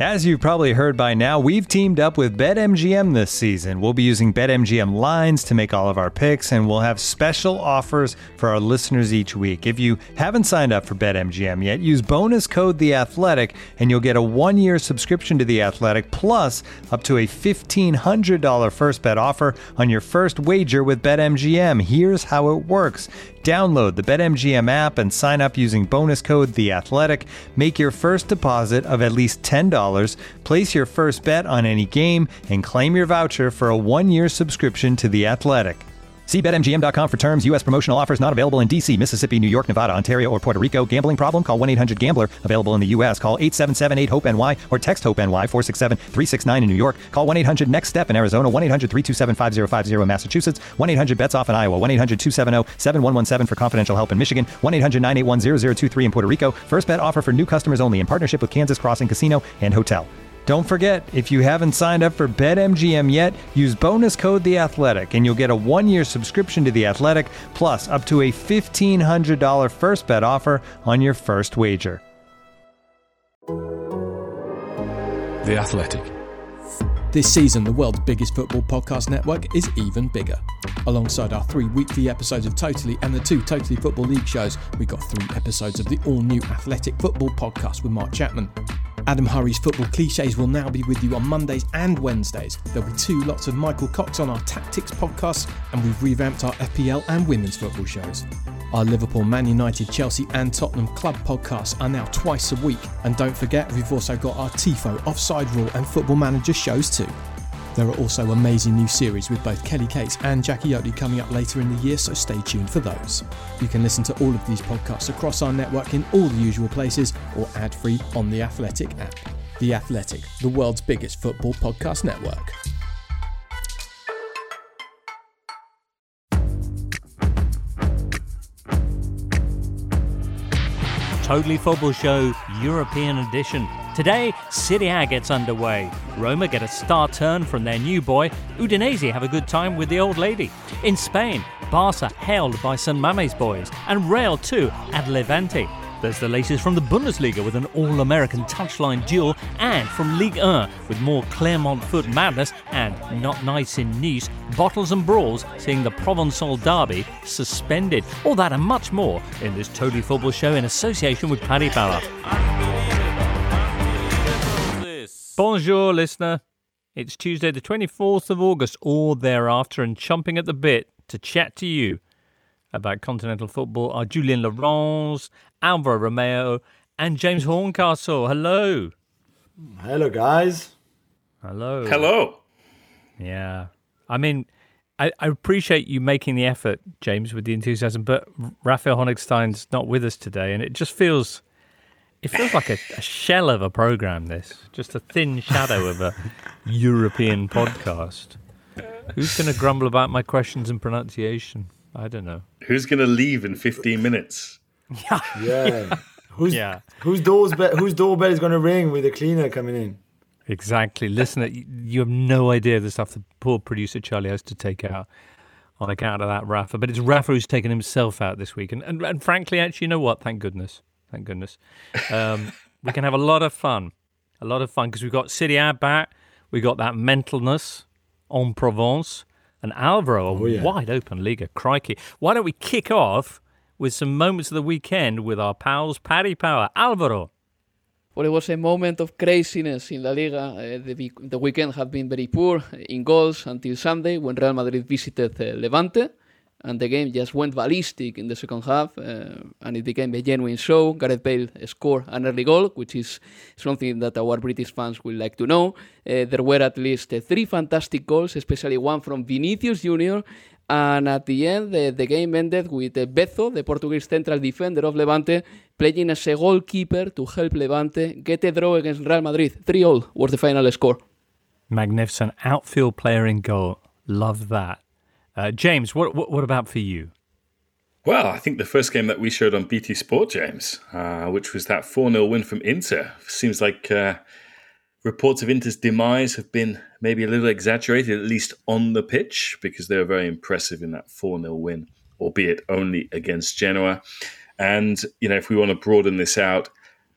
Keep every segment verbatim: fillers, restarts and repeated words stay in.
As you've probably heard by now, we've teamed up with BetMGM this season. We'll be using BetMGM lines to make all of our picks, and we'll have special offers for our listeners each week. If you haven't signed up for BetMGM yet, use bonus code The Athletic, and you'll get a one-year subscription to The Athletic, plus up to a fifteen hundred dollars first bet offer on your first wager with BetMGM. Here's how it works. Download the BetMGM app and sign up using bonus code The Athletic. Make your first deposit of at least ten dollars, place your first bet on any game, and claim your voucher for a one-year subscription to The Athletic. See Bet M G M dot com for terms. U S promotional offers not available in D C, Mississippi, New York, Nevada, Ontario, or Puerto Rico. Gambling problem? Call one eight hundred gambler. Available in the U S. Call eight seven seven eight hope N Y or text HOPE-NY four six seven three six nine in New York. Call one eight hundred next step in Arizona. one eight hundred three two seven five zero five zero in Massachusetts. one eight hundred bets off in Iowa. one eight hundred two seven zero seven one one seven for confidential help in Michigan. one eight hundred nine eight one zero zero two three in Puerto Rico. First bet offer for new customers only in partnership with Kansas Crossing Casino and Hotel. Don't forget, if you haven't signed up for BetMGM yet, use bonus code The Athletic, and you'll get a one-year subscription to The Athletic, plus up to a fifteen hundred dollars first bet offer on your first wager. The Athletic. This season, the world's biggest football podcast network is even bigger. Alongside our three weekly episodes of Totally and the two Totally Football League shows, we got three episodes of the all-new Athletic Football Podcast with Mark Chapman. Adam Hurrey's Football Clichés will now be with you on Mondays and Wednesdays. There'll be two lots of Michael Cox on our Tactics podcast, and we've revamped our F P L and women's football shows. Our Liverpool, Man United, Chelsea and Tottenham club podcasts are now twice a week. And don't forget, we've also got our Tifo, Offside Rule and Football Manager shows too. There are also amazing new series with both Kelly Cates and Jackie Oatley coming up later in the year, so stay tuned for those. You can listen to all of these podcasts across our network in all the usual places or ad-free on the Athletic app. The Athletic, the world's biggest football podcast network. Totally Football Show European Edition. Today, Serie A gets underway. Roma get a star turn from their new boy. Udinese have a good time with the old lady. In Spain, Barca hailed by San Mamés boys. And Real too at Levante. There's the latest from the Bundesliga with an all-American touchline duel, and from Ligue one with more Clermont foot madness and not nice in Nice, bottles and brawls seeing the Provençal derby suspended. All that and much more in this Totally Football Show in association with Paddy Power. Bonjour, listener. It's Tuesday the twenty-fourth of August or thereafter, and chomping at the bit to chat to you about continental football are Julien Laurens, Alvaro Romeo and James Horncastle. Hello. Hello, guys. Hello. Hello. Yeah. I mean, I, I appreciate you making the effort, James, with the enthusiasm, but Raphael Honigstein's not with us today, and it just feels... It feels like a, a shell of a program, this. Just a thin shadow of a European podcast. Who's going to grumble about my questions and pronunciation? I don't know. Who's going to leave in fifteen minutes? Yeah. Yeah. Who's, yeah. Whose, door's be- whose doorbell is going to ring with the cleaner coming in? Exactly. Listen, you have no idea the stuff the poor producer Charlie has to take out on account of that Rafa. But it's Rafa who's taken himself out this week. And, and, and frankly, actually, you know what? Thank goodness. Thank goodness. Um, we can have a lot of fun. A lot of fun because we've got Serie A back. We got that mentalness en Provence. And Alvaro, a oh, yeah. wide open Liga. Crikey. Why don't we kick off with some moments of the weekend with our pals Paddy Power. Alvaro. Well, it was a moment of craziness in La Liga. Uh, the, the weekend had been very poor in goals until Sunday when Real Madrid visited uh, Levante. And the game just went ballistic in the second half, uh, and it became a genuine show. Gareth Bale scored an early goal, which is something that our British fans will like to know. Uh, there were at least uh, three fantastic goals, especially one from Vinicius Junior And at the end, uh, the game ended with uh, Bezo, the Portuguese central defender of Levante, playing as a goalkeeper to help Levante get a draw against Real Madrid. three all was the final score. Magnificent outfield player in goal. Love that. Uh, James, what, what what about for you? Well, I think the first game that we showed on B T Sport, James, uh, which was that four nil win from Inter. Seems like uh, reports of Inter's demise have been maybe a little exaggerated, at least on the pitch, because they were very impressive in that four nil win, albeit only against Genoa. And, you know, if we want to broaden this out,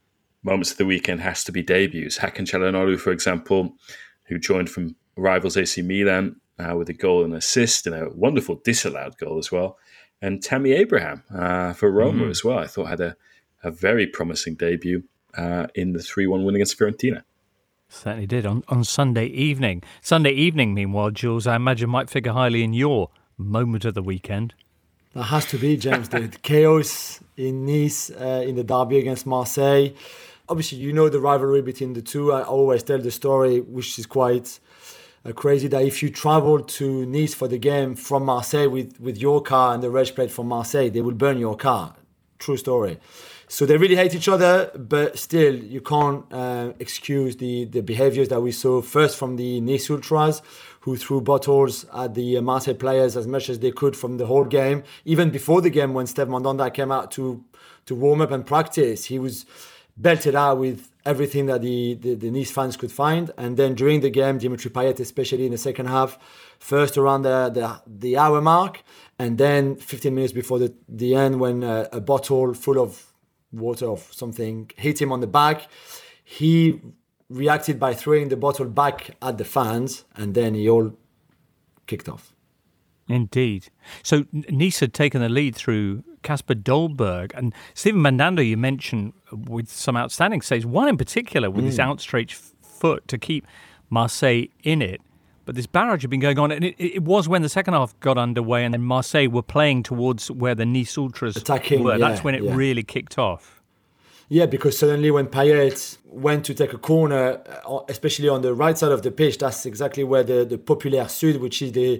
moments of the weekend has to be debuts. Hakan Çalhanoğlu, for example, who joined from rivals A C Milan uh, with a goal and assist and a wonderful disallowed goal as well. And Tammy Abraham uh, for Roma mm-hmm. as well, I thought had a, a very promising debut uh, in the three one win against Fiorentina. Certainly did on, on Sunday evening. Sunday evening, meanwhile, Jules, I imagine might figure highly in your moment of the weekend. That has to be, James. The chaos in Nice uh, in the derby against Marseille. Obviously, you know the rivalry between the two. I always tell the story, which is quite uh, crazy, that if you travel to Nice for the game from Marseille with, with your car and the reg plate from Marseille, they will burn your car. True story. So they really hate each other, but still, you can't uh, excuse the, the behaviours that we saw first from the Nice Ultras, who threw bottles at the Marseille players as much as they could from the whole game. Even before the game, when Steve Mandanda came out to, to warm up and practice, he was belted out with everything that the, the, the Nice fans could find. And then during the game, Dimitri Payet, especially in the second half, first around the, the, the hour mark, and then fifteen minutes before the, the end, when uh, a bottle full of water or something hit him on the back, he reacted by throwing the bottle back at the fans, and then he all kicked off. Indeed. So Nice had taken the lead through Kasper Dolberg, and Steven Mandanda you mentioned with some outstanding saves, one in particular with mm. his outstretched foot to keep Marseille in it. But this barrage had been going on, and it, it was when the second half got underway and then Marseille were playing towards where the Nice Ultras Attacking, were. Yeah, That's when it yeah. really kicked off. Yeah, because suddenly when Payet went to take a corner, especially on the right side of the pitch, that's exactly where the, the Populaire Sud, which is the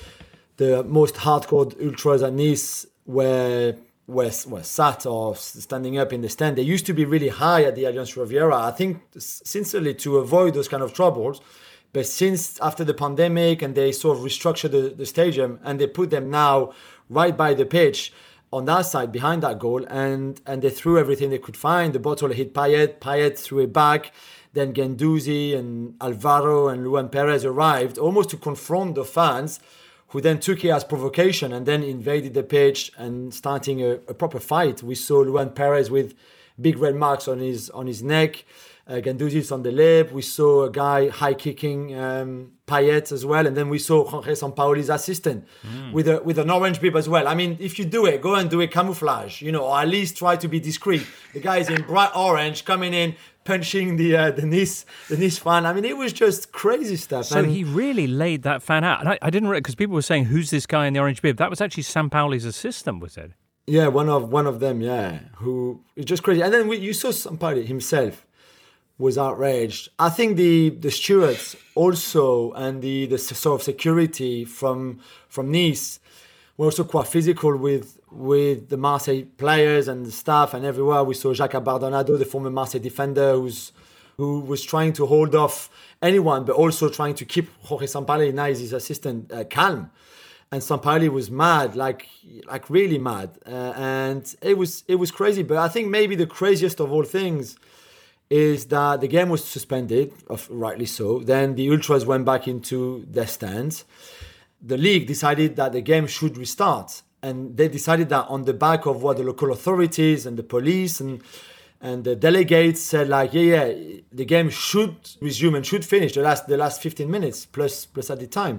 the most hardcore ultras at Nice, were, were, were sat or standing up in the stand. They used to be really high at the Allianz Riviera, I think sincerely to avoid those kind of troubles. But since after the pandemic and they sort of restructured the, the stadium and they put them now right by the pitch on that side behind that goal, and, and they threw everything they could find. The bottle hit Payet, Payet threw it back. Then Guendouzi and Alvaro and Luan Perez arrived almost to confront the fans, who then took it as provocation and then invaded the pitch and starting a, a proper fight. We saw Luan Perez with big red marks on his on his neck. Uh, Guendouzi's on the lip. We saw a guy high kicking um, Payet as well, and then we saw Jorge Sampaoli's assistant mm. with a with an orange bib as well. I mean, if you do it, go and do it camouflage, you know, or at least try to be discreet. The guy's in bright orange, coming in, punching the uh, the Nice the Nice fan. I mean, it was just crazy stuff. So and he really laid that fan out, and I, I didn't because people were saying, "Who's this guy in the orange bib?" That was actually Sampaoli's assistant, was it? Yeah, one of one of them. Yeah, who is just crazy. And then we, you saw Sampaoli himself was outraged. I think the, the stewards also and the, the sort of security from from Nice were also quite physical with with the Marseille players and the staff and everywhere. We saw Jacques Abardonado, the former Marseille defender, who's who was trying to hold off anyone, but also trying to keep Jorge Sampaoli, his assistant, uh, calm. And Sampaoli was mad, like like really mad, uh, and it was it was crazy. But I think maybe the craziest of all things is that the game was suspended, rightly so. Then the Ultras went back into their stands. The league decided that the game should restart. And they decided that on the back of what the local authorities and the police and and the delegates said, like, yeah, yeah, the game should resume and should finish the last the last fifteen minutes plus plus at the time.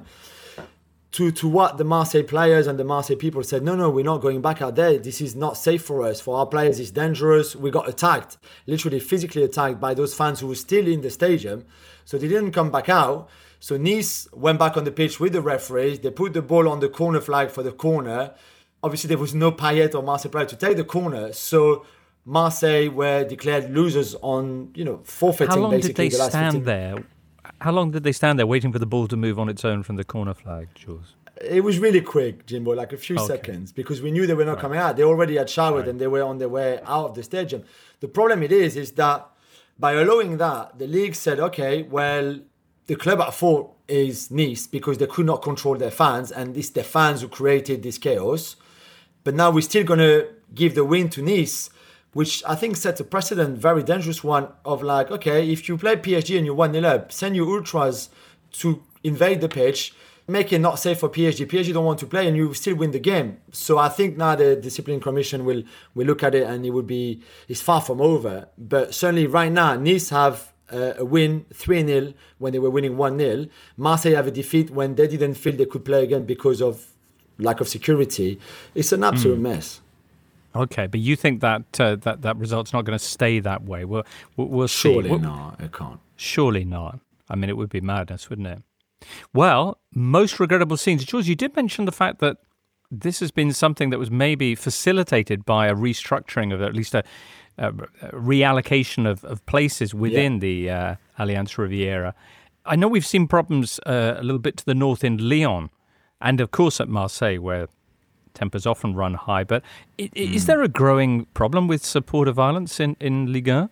To, to what the Marseille players and the Marseille people said, no, no, we're not going back out there. This is not safe for us. For our players, it's dangerous. We got attacked, literally physically attacked by those fans who were still in the stadium. So they didn't come back out. So Nice went back on the pitch with the referees. They put the ball on the corner flag for the corner. Obviously, there was no Payet or Marseille player to take the corner. So Marseille were declared losers on, you know, forfeiting How long basically did they the last stand fifteen there? How long did they stand there waiting for the ball to move on its own from the corner flag, Jules? It was really quick, Jimbo, like a few okay. seconds, because we knew they were not right. coming out. They already had showered right. and they were on their way out of the stadium. The problem it is, is that by allowing that, the league said, okay, well, the club at fault is Nice because they could not control their fans, and it's the fans who created this chaos. But now we're still going to give the win to Nice, which I think sets a precedent, very dangerous one, of like, okay, if you play P S G and you one nil up, send your Ultras to invade the pitch, make it not safe for P S G. P S G don't want to play, and you still win the game. So I think now the discipline commission will will look at it, and it would be it's far from over. But certainly right now, Nice have uh, a win three nil when they were winning one nil. Marseille have a defeat when they didn't feel they could play again because of lack of security. It's an absolute mm. mess. Okay, but you think that uh, that that result's not going to stay that way? We'll we'll, we'll surely see. Surely not. It can't. Surely not. I mean, it would be madness, wouldn't it? Well, most regrettable scenes. Jules, you did mention the fact that this has been something that was maybe facilitated by a restructuring of at least a, a reallocation of, of places within yeah. the uh, Allianz Riviera. I know we've seen problems uh, a little bit to the north in Lyon and, of course, at Marseille, where tempers often run high. But it, mm. is there a growing problem with supporter violence in, in Ligue one?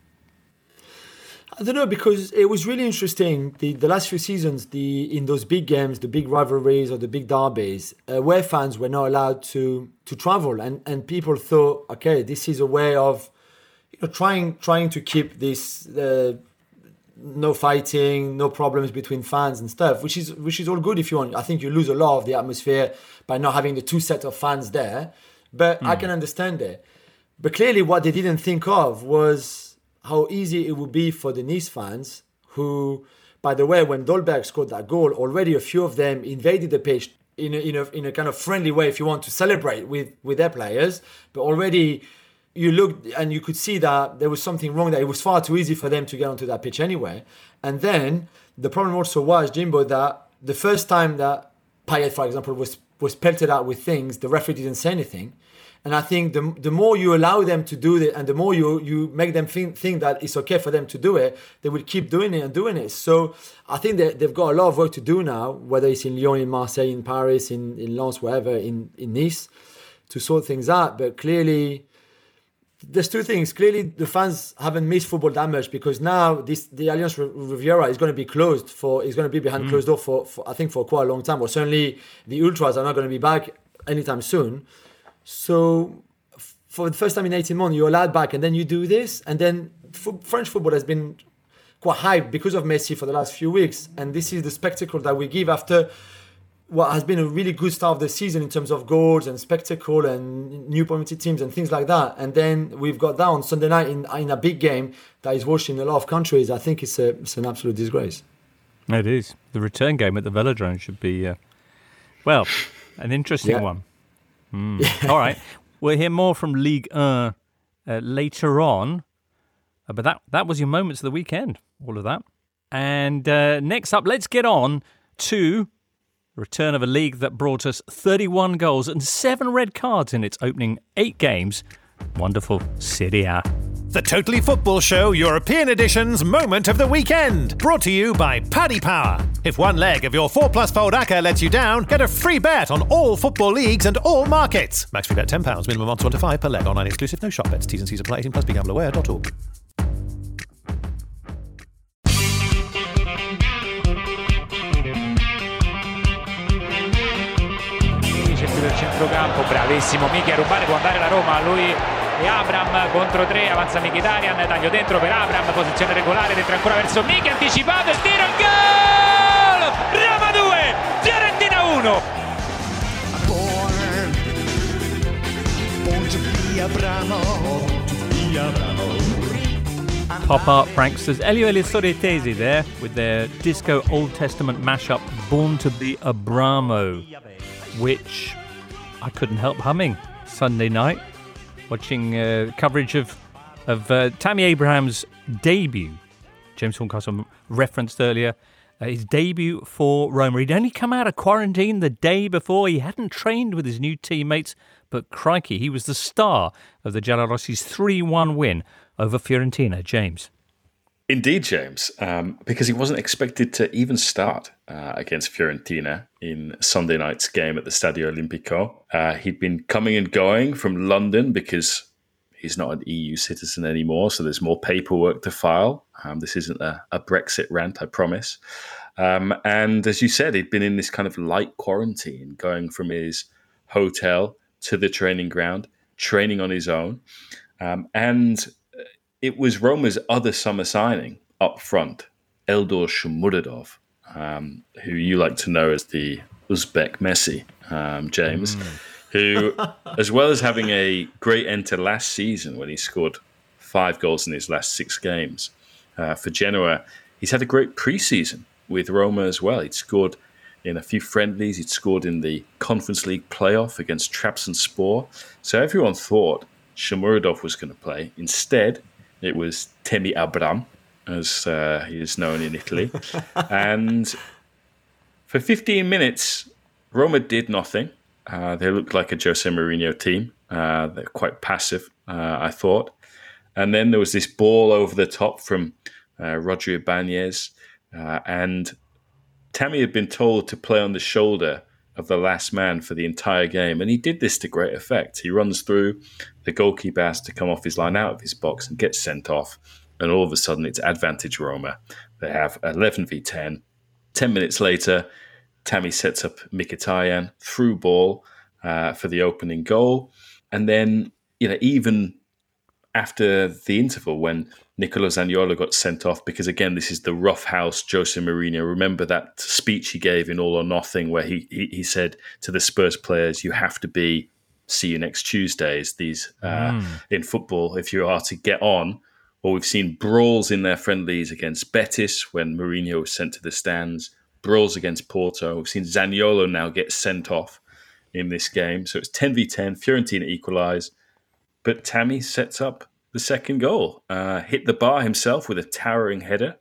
I don't know, because it was really interesting the, the last few seasons, the in those big games, the big rivalries or the big derbies, uh, where fans were not allowed to to travel, and, and people thought, okay, this is a way of you know trying trying to keep this uh, no fighting, no problems between fans and stuff, which is which is all good if you want. I think you lose a lot of the atmosphere by not having the two sets of fans there, but mm. I can understand it. But clearly, what they didn't think of was how easy it would be for the Nice fans who, by the way, when Dolberg scored that goal, already a few of them invaded the pitch in a, in a, in a kind of friendly way, if you want to celebrate with, with their players. But already you looked and you could see that there was something wrong, that it was far too easy for them to get onto that pitch anyway. And then the problem also was, Jimbo, that the first time that Payet, for example, was, was pelted out with things, the referee didn't say anything. And I think the the more you allow them to do it, and the more you, you make them think, think that it's okay for them to do it, they will keep doing it and doing it. So I think that they've got a lot of work to do now, whether it's in Lyon, in Marseille, in Paris, in, in Lens, wherever, in, in Nice, to sort things out. But clearly, there's two things. Clearly, the fans haven't missed football that much, because now this the Allianz Riviera is going to be closed for, is going to be behind mm. closed door for, for, I think, for quite a long time. Or certainly the Ultras are not going to be back anytime soon. So for the first time in eighteen months, you're allowed back, and then you do this, and then f- French football has been quite hyped because of Messi for the last few weeks, and this is the spectacle that we give after what has been a really good start of the season in terms of goals and spectacle and new promoted teams and things like that. And then we've got that on Sunday night in, in a big game that is watched in a lot of countries. I think it's a it's an absolute disgrace. It is. The return game at the Velodrome should be, uh, well, an interesting yeah. one. Mm. All right. We'll hear more from Ligue one uh, later on. Uh, but that, that was your moments of the weekend, all of that. And uh, next up, let's get on to the return of a league that brought us thirty-one goals and seven red cards in its opening eight games. Wonderful Serie A. The Totally Football Show European Edition's Moment of the Weekend. Brought to you by Paddy Power. If one leg of your four plus fold A C C A lets you down, get a free bet on all football leagues and all markets. Max free bet ten pounds, minimum odds one to five per leg. Online exclusive, no shop bets. T's and C's apply. eighteen plus, be gamble aware dot org. Del centrocampo, bravissimo Michi a rubare, può andare la Roma, lui e Abram contro tre, avanza Mkhitaryan, taglio dentro per Abram, posizione regolare, dentro ancora verso Michi, anticipato, il tiro, il gol! Roma due, Fiorentina uno. Pop art pranksters Elio e le Sorietesi there with their disco Old Testament mashup Born to be Abramo, which I couldn't help humming Sunday night, watching uh, coverage of of uh, Tammy Abraham's debut. James Horncastle referenced earlier uh, his debut for Roma. He'd only come out of quarantine the day before. He hadn't trained with his new teammates, but crikey, he was the star of the Giallorossi's three one win over Fiorentina. James. Indeed, James, um, because he wasn't expected to even start uh, against Fiorentina in Sunday night's game at the Stadio Olimpico. Uh, he'd been coming and going from London because he's not an E U citizen anymore, so there's more paperwork to file. Um, this isn't a, a Brexit rant, I promise. Um, and as you said, he'd been in this kind of light quarantine, going from his hotel to the training ground, training on his own. Um, and it was Roma's other summer signing up front, Eldor Shomurodov, um, who you like to know as the Uzbek Messi, um, James, mm. who, as well as having a great end to last season when he scored five goals in his last six games uh, for Genoa, he's had a great preseason with Roma as well. He'd scored in a few friendlies. He'd scored in the Conference League playoff against Trabzonspor. So everyone thought Shomurodov was going to play. Instead, it was Temi Abraham, as uh, he is known in Italy. And for fifteen minutes, Roma did nothing. Uh, they looked like a Jose Mourinho team. Uh, they're quite passive, uh, I thought. And then there was this ball over the top from uh, Roger Ibanez. Uh, and Tammy had been told to play on the shoulder of the last man for the entire game. And he did this to great effect. He runs through, the goalkeeper has to come off his line out of his box and gets sent off. And all of a sudden, it's advantage Roma. They have eleven v ten. Ten minutes later, Tammy sets up Mkhitaryan through ball uh, for the opening goal. And then, you know, even after the interval, when Nicolo Zaniolo got sent off, because again, this is the rough house Jose Mourinho. Remember that speech he gave in All or Nothing, where he he, he said to the Spurs players, "You have to be see you next Tuesdays." These uh, mm. in football, if you are to get on. Or we've seen brawls in their friendlies against Betis when Mourinho was sent to the stands, brawls against Porto. We've seen Zaniolo now get sent off in this game. So it's ten v ten, Fiorentina equalise, but Tammy sets up the second goal, uh, hit the bar himself with a towering header.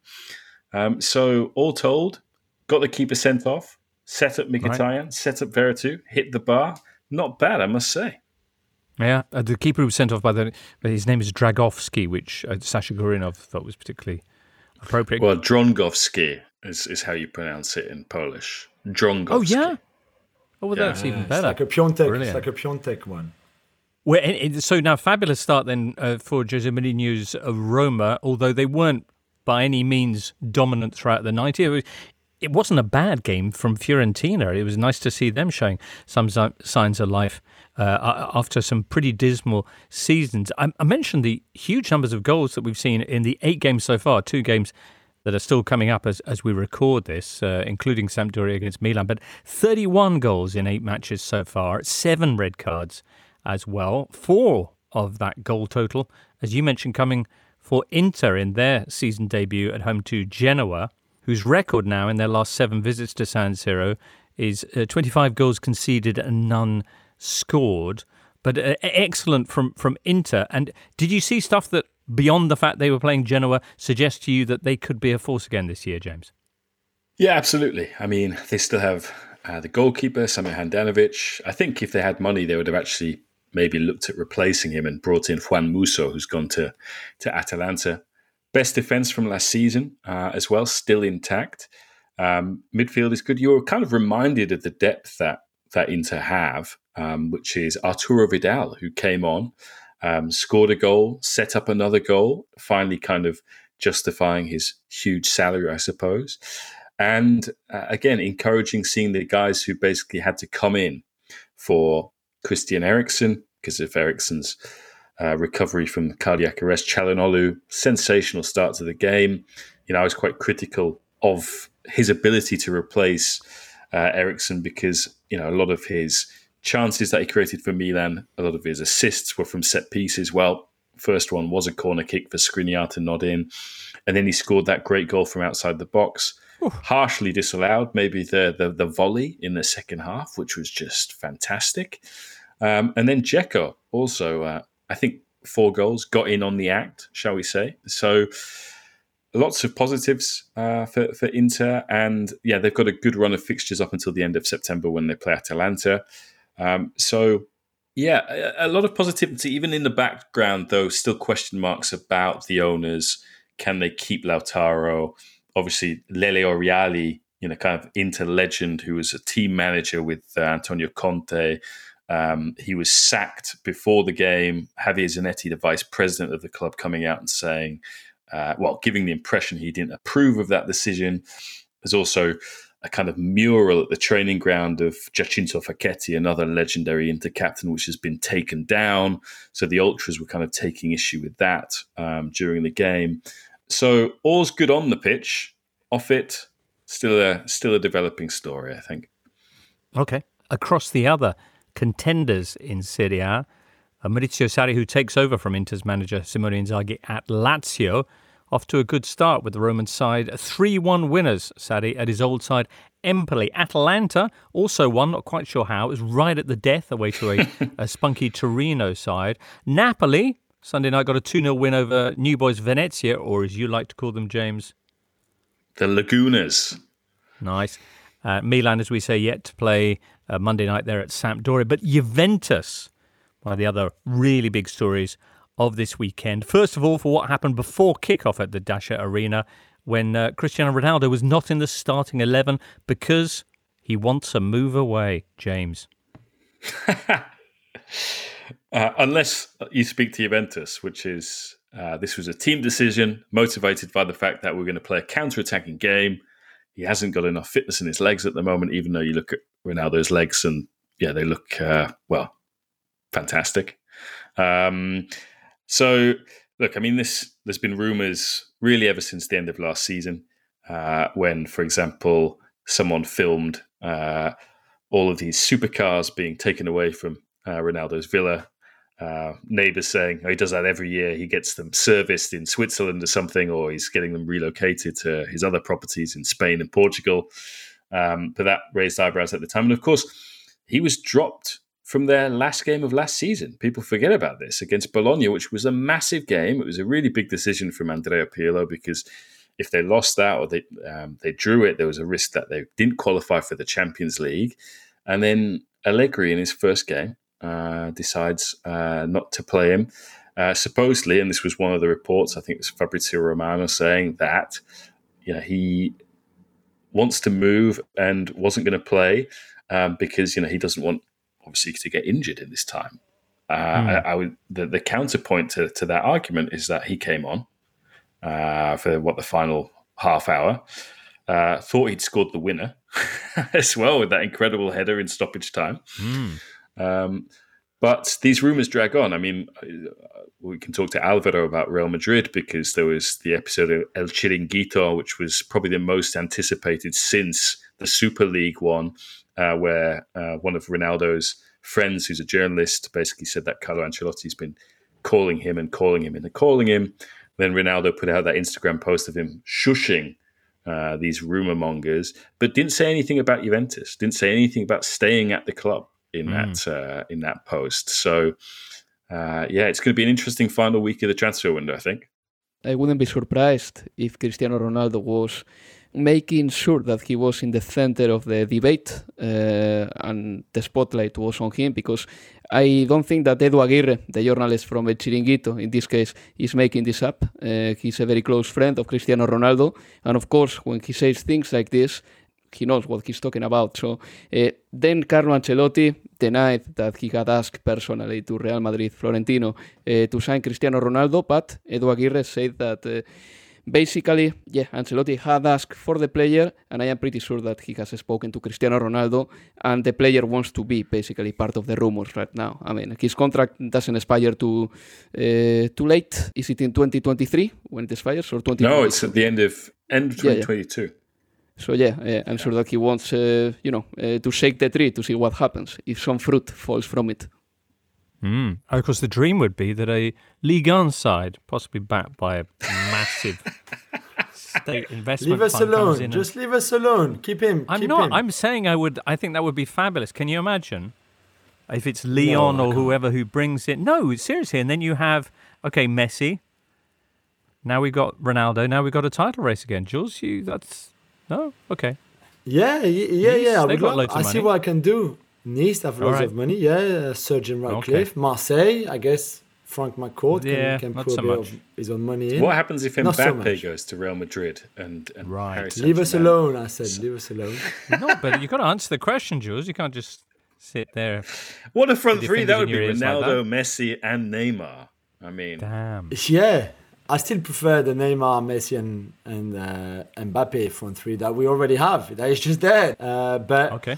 Um, so all told, got the keeper sent off, set up Mkhitaryan, right. set up Veretout, hit the bar. Not bad, I must say. Yeah, uh, the keeper was sent off by the. His name is Dragowski, which uh, Sasha Gorinov thought was particularly appropriate. Well, Drongowski is, is how you pronounce it in Polish. Drongowski. Oh yeah. Oh, well, yeah. that's even better. It's like a Piontek. It's like a Piontek one. Well, it, it, so now fabulous start then uh, for Jose Mourinho's uh, Roma, although they weren't by any means dominant throughout the ninety. It was, it wasn't a bad game from Fiorentina. It was nice to see them showing some signs of life uh, after some pretty dismal seasons. I, I mentioned the huge numbers of goals that we've seen in the eight games so far, two games that are still coming up as, as we record this, uh, including Sampdoria against Milan, but thirty-one goals in eight matches so far, seven red cards as well. Four of that goal total, as you mentioned, coming for Inter in their season debut at home to Genoa, whose record now in their last seven visits to San Siro is uh, twenty-five goals conceded and none scored. But uh, excellent from, from Inter. And did you see stuff that, beyond the fact they were playing Genoa, suggests to you that they could be a force again this year, James? Yeah, absolutely. I mean, they still have uh, the goalkeeper, Samir Handanovic. I think if they had money, they would have actually maybe looked at replacing him and brought in Juan Musso, who's gone to, to Atalanta. Best defence from last season uh, as well, still intact. Um, midfield is good. You were kind of reminded of the depth that, that Inter have, um, which is Arturo Vidal, who came on, um, scored a goal, set up another goal, finally kind of justifying his huge salary, I suppose. And uh, again, encouraging seeing the guys who basically had to come in for Christian Eriksen because of Eriksen's Uh, recovery from cardiac arrest. Çalhanoğlu, sensational start to the game. You know, I was quite critical of his ability to replace uh, Eriksen because, you know, a lot of his chances that he created for Milan, a lot of his assists were from set pieces. Well, first one was a corner kick for Skriniar to nod in. And then he scored that great goal from outside the box. Ooh. Harshly disallowed, maybe the, the, the volley in the second half, which was just fantastic. Um, and then Dzeko also... Uh, I think four goals, got in on the act, shall we say. So lots of positives uh, for, for Inter. And yeah, they've got a good run of fixtures up until the end of September when they play Atalanta. Um, so yeah, a, a lot of positivity, even in the background, though, still question marks about the owners. Can they keep Lautaro? Obviously, Lele Oriali, you know, kind of Inter legend who was a team manager with uh, Antonio Conte. Um, he was sacked before the game. Javier Zanetti, the vice president of the club, coming out and saying, uh, well, giving the impression he didn't approve of that decision. There's also a kind of mural at the training ground of Giacinto Facchetti, another legendary Inter captain, which has been taken down. So the ultras were kind of taking issue with that um, during the game. So all's good on the pitch. Off it, still a still a developing story, I think. Okay. Across the other contenders in Serie A, Maurizio Sarri, who takes over from Inter's manager Simone Inzaghi at Lazio, off to a good start with the Roman side. three one winners, Sarri, at his old side, Empoli. Atalanta also won, not quite sure how. It was right at the death away to a, a spunky Torino side. Napoli, Sunday night, got a two nil win over New Boys Venezia, or as you like to call them, James, the Lagunas. Nice. Uh, Milan, as we say, yet to play uh, Monday night there at Sampdoria. But Juventus, one of the other really big stories of this weekend. First of all, for what happened before kickoff at the Dacia Arena, when uh, Cristiano Ronaldo was not in the starting eleven because he wants a move away, James. uh, unless you speak to Juventus, which is, uh, this was a team decision motivated by the fact that we're going to play a counter-attacking game. He hasn't got enough fitness in his legs at the moment, even though you look at Ronaldo's legs and, yeah, they look, uh, well, fantastic. Um, so, look, I mean, this there's been rumours really ever since the end of last season uh, when, for example, someone filmed uh, all of these supercars being taken away from uh, Ronaldo's villa. Uh, neighbours saying, oh, he does that every year. He gets them serviced in Switzerland or something, or he's getting them relocated to his other properties in Spain and Portugal. Um, but that raised eyebrows at the time. And of course, he was dropped from their last game of last season. People forget about this, against Bologna, which was a massive game. It was a really big decision from Andrea Pirlo, because if they lost that or they um, they drew it, there was a risk that they didn't qualify for the Champions League. And then Allegri in his first game uh, decides uh, not to play him. Uh, supposedly, and this was one of the reports, I think it was Fabrizio Romano saying that, you know, he wants to move and wasn't going to play um, because, you know, he doesn't want, obviously, to get injured in this time. Uh, mm. I, I would the, the counterpoint to, to that argument is that he came on uh, for what the final half hour, uh, thought he'd scored the winner as well with that incredible header in stoppage time. Mm. Um, but these rumours drag on. I mean, we can talk to Alvaro about Real Madrid because there was the episode of El Chiringuito, which was probably the most anticipated since the Super League one, uh, where uh, one of Ronaldo's friends, who's a journalist, basically said that Carlo Ancelotti's been calling him and calling him and calling him. Then Ronaldo put out that Instagram post of him shushing uh, these rumour mongers, but didn't say anything about Juventus, didn't say anything about staying at the club in mm. that uh, in that post. So, uh, yeah, it's going to be an interesting final week of the transfer window, I think. I wouldn't be surprised if Cristiano Ronaldo was making sure that he was in the center of the debate uh, and the spotlight was on him, because I don't think that Edu Aguirre, the journalist from El Chiringuito, in this case, is making this up. Uh, he's a very close friend of Cristiano Ronaldo, and of course, when he says things like this, he knows what he's talking about. So uh, then Carlo Ancelotti denied that he had asked personally to Real Madrid Florentino uh, to sign Cristiano Ronaldo, but Edu Aguirre said that uh, basically, yeah, Ancelotti had asked for the player, and I am pretty sure that he has spoken to Cristiano Ronaldo, and the player wants to be basically part of the rumors right now. I mean, his contract doesn't expire too uh, too late. Is it in twenty twenty-three when it expires, or twenty twenty-two? No, it's at the end of end of twenty twenty-two. Yeah, yeah. So yeah, uh, I'm sure that he wants, uh, you know, uh, to shake the tree to see what happens if some fruit falls from it. Mm. Of course, the dream would be that a Ligue one side, possibly backed by a massive state investment leave us fund, alone. Just leave us alone. Keep him. I'm keep not. Him. I'm saying I would. I think that would be fabulous. Can you imagine if it's Leon no, or whoever who brings it? No, seriously. And then you have okay, Messi. Now we've got Ronaldo. Now we've got a title race again. Jules, you that's. No? Okay. Yeah, yeah, Nice, yeah. I, they've would got love, loads of I money. see what I can do. Nice have loads right. of money. Yeah, uh, Sir Jim Ratcliffe. Okay. Marseille, I guess Frank McCourt Yeah, can, can not put so a bit much. of his own money in. What happens if Not so Mbappe much. goes to Real Madrid and, and Right. Paris Leave us Saint-Germain? alone, I said. Leave us alone. No, but you've got to answer the question, Jules. You can't just sit there. What a front With your three that fingers would in be: your ears like Ronaldo, that. Messi, and Neymar. I mean, Damn. Yeah. I still prefer the Neymar, Messi, and, and uh, Mbappe front three that we already have. That is just there. Uh, but Okay.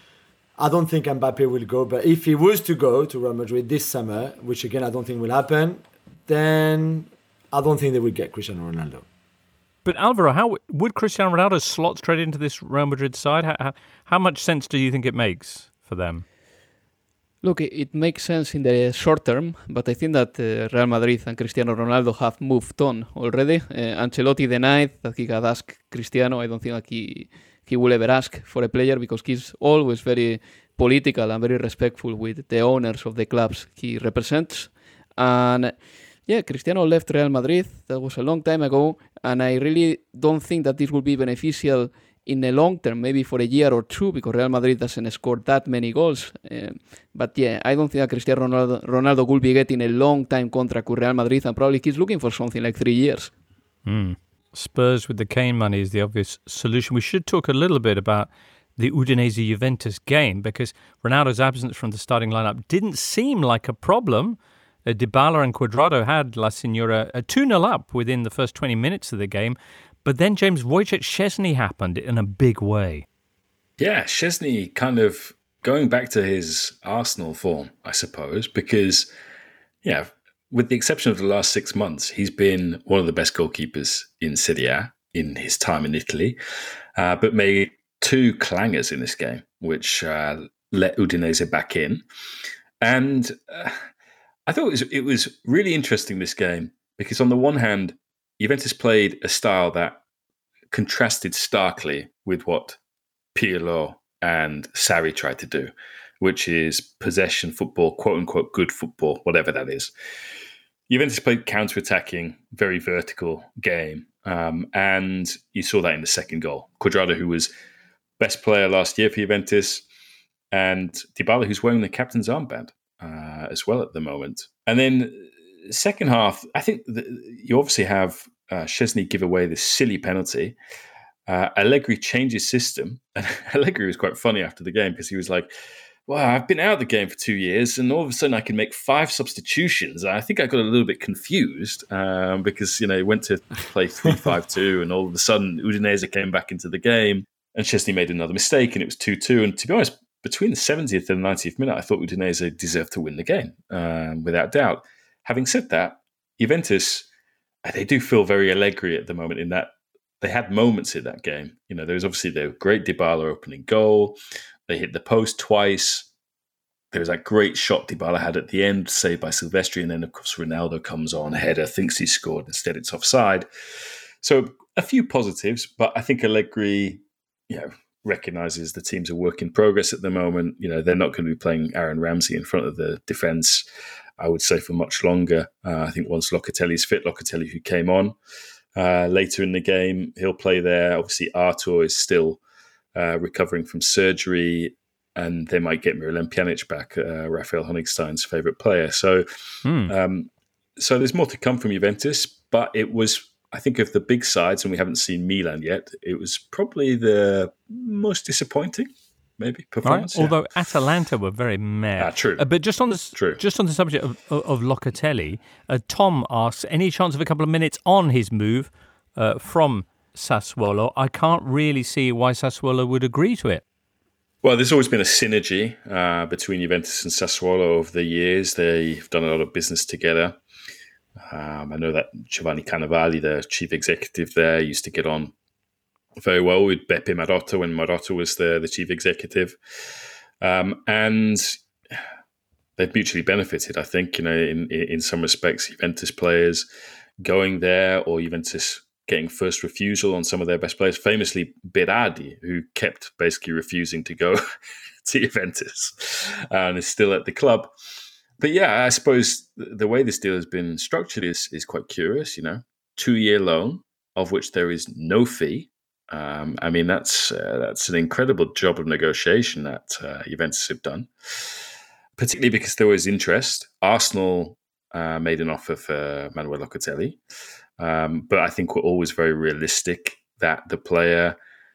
I don't think Mbappe will go. But if he was to go to Real Madrid this summer, which again I don't think will happen, then I don't think they would get Cristiano Ronaldo. But Alvaro, how would Cristiano Ronaldo slot straight into this Real Madrid side? How, how, how much sense do you think it makes for them? Look, it makes sense in the short term, but I think that uh, Real Madrid and Cristiano Ronaldo have moved on already. Uh, Ancelotti denied that he had asked Cristiano. I don't think like he, he will ever ask for a player because he's always very political and very respectful with the owners of the clubs he represents. And yeah, Cristiano left Real Madrid. That was a long time ago. And I really don't think that this will be beneficial in the long term, maybe for a year or two, because Real Madrid doesn't score that many goals. Uh, but yeah, I don't think that Cristiano Ronaldo, Ronaldo will be getting a long-time contract with Real Madrid, and probably he's looking for something like three years. Mm. Spurs with the Kane money is the obvious solution. We should talk a little bit about the Udinese-Juventus game, because Ronaldo's absence from the starting lineup didn't seem like a problem. Uh, Dybala and Cuadrado had La Signora uh, two nil up within the first twenty minutes of the game. But then James Wojciech Szczesny happened in a big way. Yeah, Szczesny kind of going back to his Arsenal form, I suppose, because, yeah, with the exception of the last six months, he's been one of the best goalkeepers in Serie A in his time in Italy, uh, but made two clangers in this game, which uh, let Udinese back in. And uh, I thought it was, it was really interesting, this game, because on the one hand, Juventus played a style that contrasted starkly with what Pirlo and Sarri tried to do, which is possession football, quote-unquote good football, whatever that is. Juventus played counter-attacking, very vertical game, um, and you saw that in the second goal. Cuadrado, who was best player last year for Juventus, and Dybala, who's wearing the captain's armband uh, as well at the moment. And then second half, I think the, you obviously have uh, Szczesny give away this silly penalty. Uh, Allegri changed his system. And Allegri was quite funny after the game because he was like, well, I've been out of the game for two years and all of a sudden I can make five substitutions. I think I got a little bit confused um, because, you know, he went to play three five two and all of a sudden Udinese came back into the game and Szczesny made another mistake and it was two two. And to be honest, between the seventieth and ninetieth minute, I thought Udinese deserved to win the game um, without doubt. Having said that, Juventus, they do feel very Allegri at the moment in that they had moments in that game. You know, there was obviously the great Dybala opening goal. They hit the post twice. There was that great shot Dybala had at the end, saved by Silvestri. And then, of course, Ronaldo comes on, header, thinks he scored. Instead, it's offside. So a few positives, but I think Allegri, you know, recognises the team's a work in progress at the moment. You know, they're not going to be playing Aaron Ramsey in front of the defence, I would say, for much longer. Uh, I think once Locatelli's fit, Locatelli, who came on uh, later in the game, he'll play there. Obviously, Artur is still uh, recovering from surgery, and they might get Miralem Pjanic back, uh, Raphael Honigstein's favourite player. So, hmm. um, so there's more to come from Juventus, but it was, I think, of the big sides, and we haven't seen Milan yet, it was probably the most disappointing. Maybe performance, right. yeah. Although Atalanta were very meh. Ah, true. Uh, but just on this, true. just on the subject of, of, of Locatelli, uh, Tom asks, any chance of a couple of minutes on his move uh, from Sassuolo? I can't really see why Sassuolo would agree to it. Well, there's always been a synergy uh, between Juventus and Sassuolo over the years. They've done a lot of business together. Um, I know that Giovanni Cannavali, the chief executive there, used to get on very well with Beppe Marotta when Marotta was the, the chief executive. Um, and they've mutually benefited, I think, you know, in, in some respects, Juventus players going there or Juventus getting first refusal on some of their best players. Famously, Berardi, who kept basically refusing to go to Juventus and is still at the club. But yeah, I suppose the way this deal has been structured is, is quite curious, you know. Two-year loan, of which there is no fee. Um, I mean, that's uh, that's an incredible job of negotiation that uh, Juventus have done, particularly because there was interest. Arsenal uh, made an offer for Manuel Locatelli, um, but I think we're always very realistic that the player,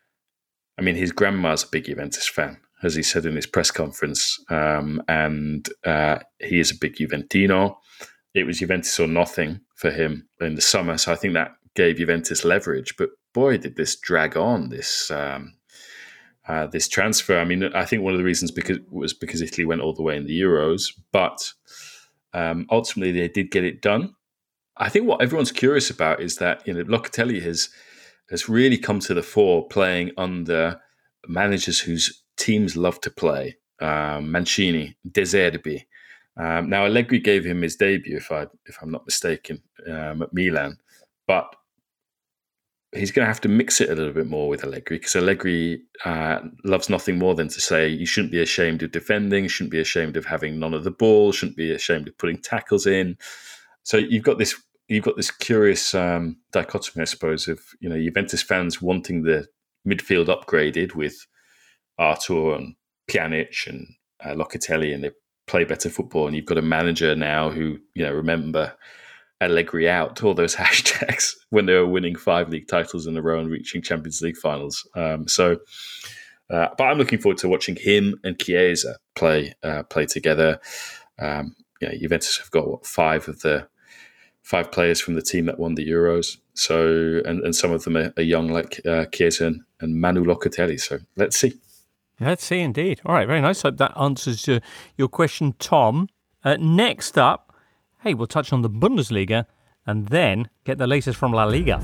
I mean, his grandma's a big Juventus fan, as he said in his press conference, um, and uh, he is a big Juventino. It was Juventus or nothing for him in the summer, so I think that gave Juventus leverage, but boy, did this drag on, this um, uh, this transfer. I mean, I think one of the reasons because was because Italy went all the way in the Euros, but um, ultimately they did get it done. I think what everyone's curious about is that, you know, Locatelli has has really come to the fore playing under managers whose teams love to play. Um, Mancini, De Zerbi. Um, now Allegri gave him his debut, if I if I'm not mistaken, um, at Milan, but he's going to have to mix it a little bit more with Allegri, because Allegri uh, loves nothing more than to say you shouldn't be ashamed of defending, shouldn't be ashamed of having none of the ball, shouldn't be ashamed of putting tackles in. So you've got this you've got this curious um, dichotomy, I suppose, of you know Juventus fans wanting the midfield upgraded with Artur and Pjanic and uh, Locatelli, and they play better football, and you've got a manager now who, you know, remember Allegri out, all those hashtags when they were winning five league titles in a row and reaching Champions League finals. Um, so, uh, but I'm looking forward to watching him and Chiesa play uh, play together. Um, you know, Juventus have got what, five of the five players from the team that won the Euros. So, and, and some of them are, are young, like uh, Chiesa and, and Manu Locatelli. So, let's see. Let's see, indeed. All right, very nice. Hope that answers uh, your question, Tom. Uh, next up, hey, we'll touch on the Bundesliga and then get the latest from La Liga.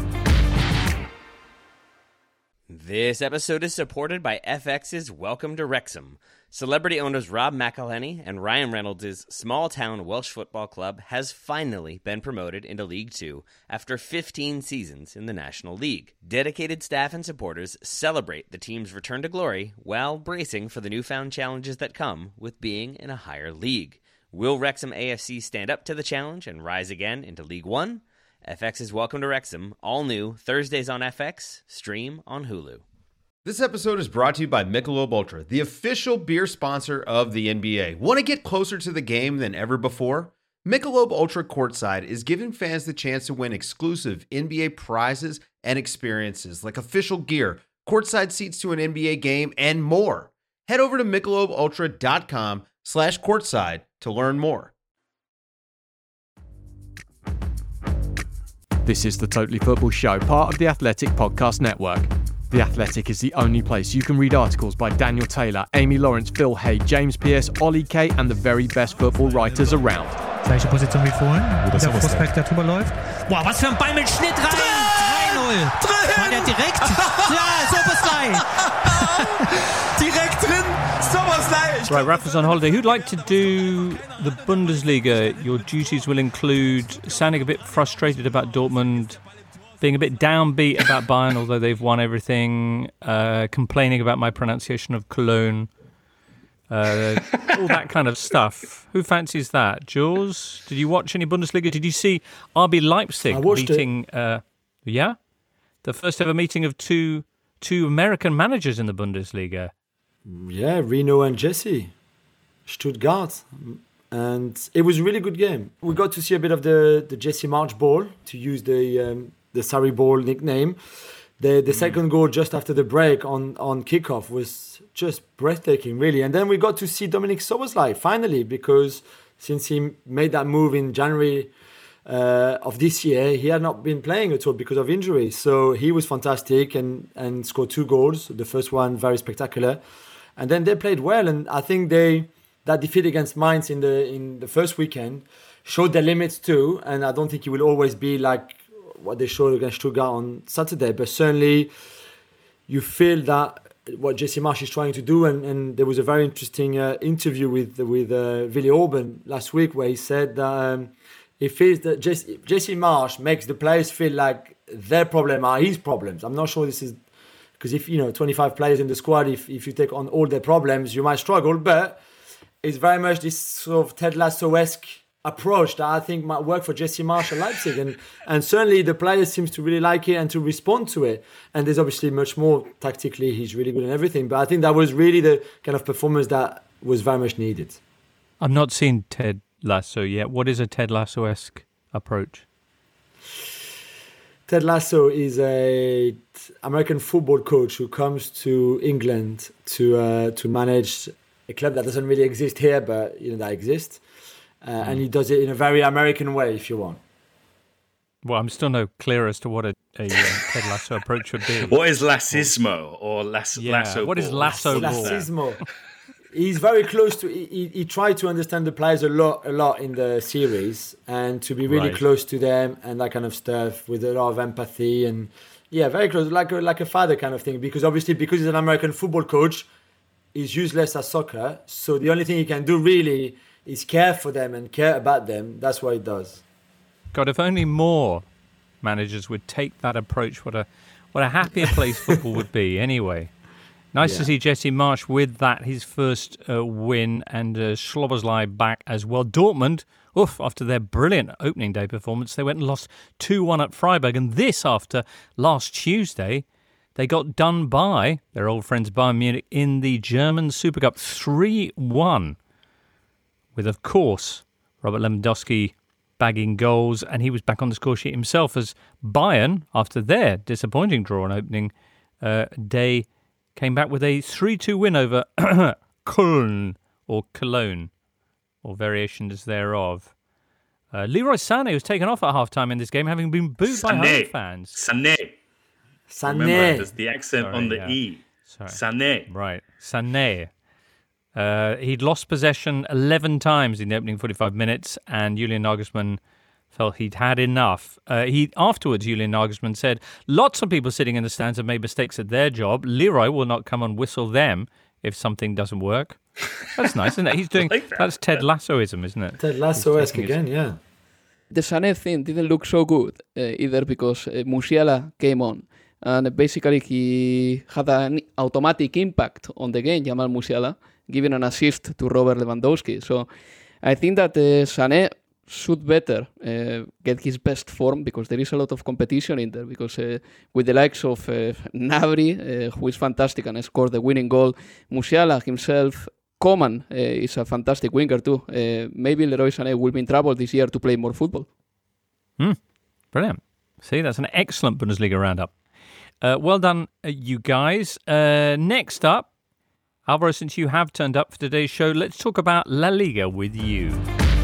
This episode is supported by F X's Welcome to Wrexham. Celebrity owners Rob McElhenney and Ryan Reynolds' small-town Welsh football club has finally been promoted into League Two after fifteen seasons in the National League. Dedicated staff and supporters celebrate the team's return to glory while bracing for the newfound challenges that come with being in a higher league. Will Wrexham A F C stand up to the challenge and rise again into League One? F X's Welcome to Wrexham, all new, Thursdays on F X, stream on Hulu. This episode is brought to you by Michelob Ultra, the official beer sponsor of the N B A. Want to get closer to the game than ever before? Michelob Ultra Courtside is giving fans the chance to win exclusive N B A prizes and experiences like official gear, courtside seats to an N B A game, and more. Head over to michelobultra.com slash courtside to learn more. This is the Totally Football Show, part of the Athletic Podcast Network. The Athletic is the only place you can read articles by Daniel Taylor, Amy Lawrence, Phil Hay, James Pearce, Ollie Kay and the very best football writers around. Gleiche Position wie vorhin. Der Prospekt, der drüber läuft. Wow, was für ein Ball mit Schnitt rein! drei null! War der direkt? Ja, Soboslai! Direkt drin! Soboslai! Right, Rafa's on holiday. Who'd like to do the Bundesliga? Your duties will include sounding a bit frustrated about Dortmund, being a bit downbeat about Bayern, although they've won everything, uh, complaining about my pronunciation of Cologne, uh, all that kind of stuff. Who fancies that? Jules, did you watch any Bundesliga? Did you see R B Leipzig beating, uh, yeah? The first ever meeting of two two American managers in the Bundesliga. Yeah, Reno and Jesse, Stuttgart. And it was a really good game. We got to see a bit of the, the Jesse March ball, to use the... Um, the Sarri Ball nickname. The the mm. second goal just after the break on, on kickoff was just breathtaking, really. And then we got to see Dominic Szoboszlai finally, because since he made that move in January uh, of this year, he had not been playing at all because of injury. So he was fantastic and, and scored two goals. The first one very spectacular. And then they played well, and I think they that defeat against Mainz in the in the first weekend showed their limits too. And I don't think it will always be like what they showed against Stuttgart on Saturday, but certainly you feel that what Jesse Marsch is trying to do, and, and there was a very interesting uh, interview with with uh, Willi Orban last week where he said that um, he feels that Jesse, Jesse Marsch makes the players feel like their problem are his problems. I'm not sure this is, because if you know twenty-five players in the squad, if, if you take on all their problems, you might struggle, but it's very much this sort of Ted Lasso-esque approach that I think might work for Jesse Marsch at Leipzig, and and certainly the players seems to really like it and to respond to it. And there's obviously much more tactically, he's really good and everything, but I think that was really the kind of performance that was very much needed. I've not seen Ted Lasso yet. What is a Ted Lasso-esque approach? Ted Lasso is a American football coach who comes to England to uh, to manage a club that doesn't really exist here, but you know that exists. Uh, mm. And he does it in a very American way, if you want. Well, I'm still no clear as to what a, a uh, Ted Lasso approach would be. What is Lassismo or lasso, yeah, Lasso What ball? is Lasso ball? Lassismo. He's very close to... He, he tried to understand the players a lot a lot in the series, and to be really right. close to them and that kind of stuff, with a lot of empathy and, Yeah, very close, like a, like a father kind of thing. Because obviously, because he's an American football coach, he's useless at soccer. So the only thing he can do really is care for them and care about them. That's what he does. God, if only more managers would take that approach, what a what a happier place football would be. Anyway, nice yeah. to see Jesse Marsch with that, his first uh, win, and uh, Szoboszlai back as well. Dortmund, oof, after their brilliant opening day performance, they went and lost two one at Freiburg, and this after last Tuesday, they got done by their old friends Bayern Munich in the German Super Cup three one, with, of course, Robert Lewandowski bagging goals, and he was back on the score sheet himself as Bayern, after their disappointing draw on opening uh, day, came back with a three two win over Köln, or Cologne, or variations thereof. Uh, Leroy Sané was taken off at half-time in this game, having been booed Sané. by home fans. Sané. Sané. Remember, there's the accent Sorry, on the yeah. E. Sorry. Sané. Right, Sané. Uh, he'd lost possession eleven times in the opening forty-five minutes, and Julian Nagelsmann felt he'd had enough. Uh, he afterwards, Julian Nagelsmann said, "Lots of people sitting in the stands have made mistakes at their job. Leroy will not come and whistle them if something doesn't work." That's nice, isn't it? He's doing like that. That's Ted Lassoism, isn't it? Ted Lasso-esque again, his... yeah. The Sané thing didn't look so good uh, either, because uh, Musiala came on, and basically he had an automatic impact on the game, Jamal Musiala, giving an assist to Robert Lewandowski. So I think that uh, Sané should better uh, get his best form, because there is a lot of competition in there, because uh, with the likes of uh, Gnabry, uh, who is fantastic and scored the winning goal, Musiala himself, Coman uh, is a fantastic winger too. Uh, maybe Leroy Sané will be in trouble this year to play more football. Mm, brilliant. See, that's an excellent Bundesliga roundup. Uh, well done, uh, you guys. Uh, next up, Alvaro, since you have turned up for today's show, let's talk about La Liga with you.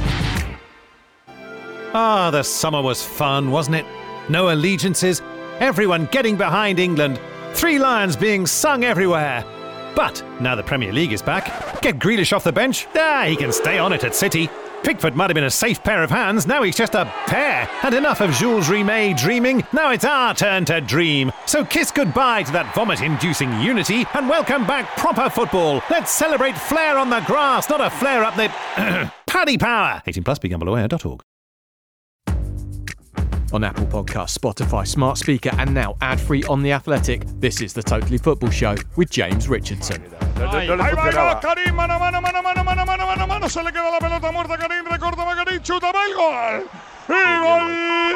Ah, the summer was fun, wasn't it? No allegiances, everyone getting behind England, three lions being sung everywhere. But now the Premier League is back. Get Grealish off the bench. Ah, he can stay on it at City. Pickford might have been a safe pair of hands. Now he's just a pair. And enough of Jules Rimet dreaming. Now it's our turn to dream. So kiss goodbye to that vomit-inducing unity and welcome back proper football. Let's celebrate flair on the grass, not a flare up the Paddy Power. eighteen plus, be gamble aware dot org. On Apple Podcasts, Spotify, Smart Speaker, and now ad-free on The Athletic, this is the Totally Football Show with James Richardson. Ahí va, ahí va, Karim, mano, mano, mano, mano, mano, mano, mano, mano, se le queda la pelota muerta, Karim, recorta, va Karim, chuta, va el gol. ¡Y gol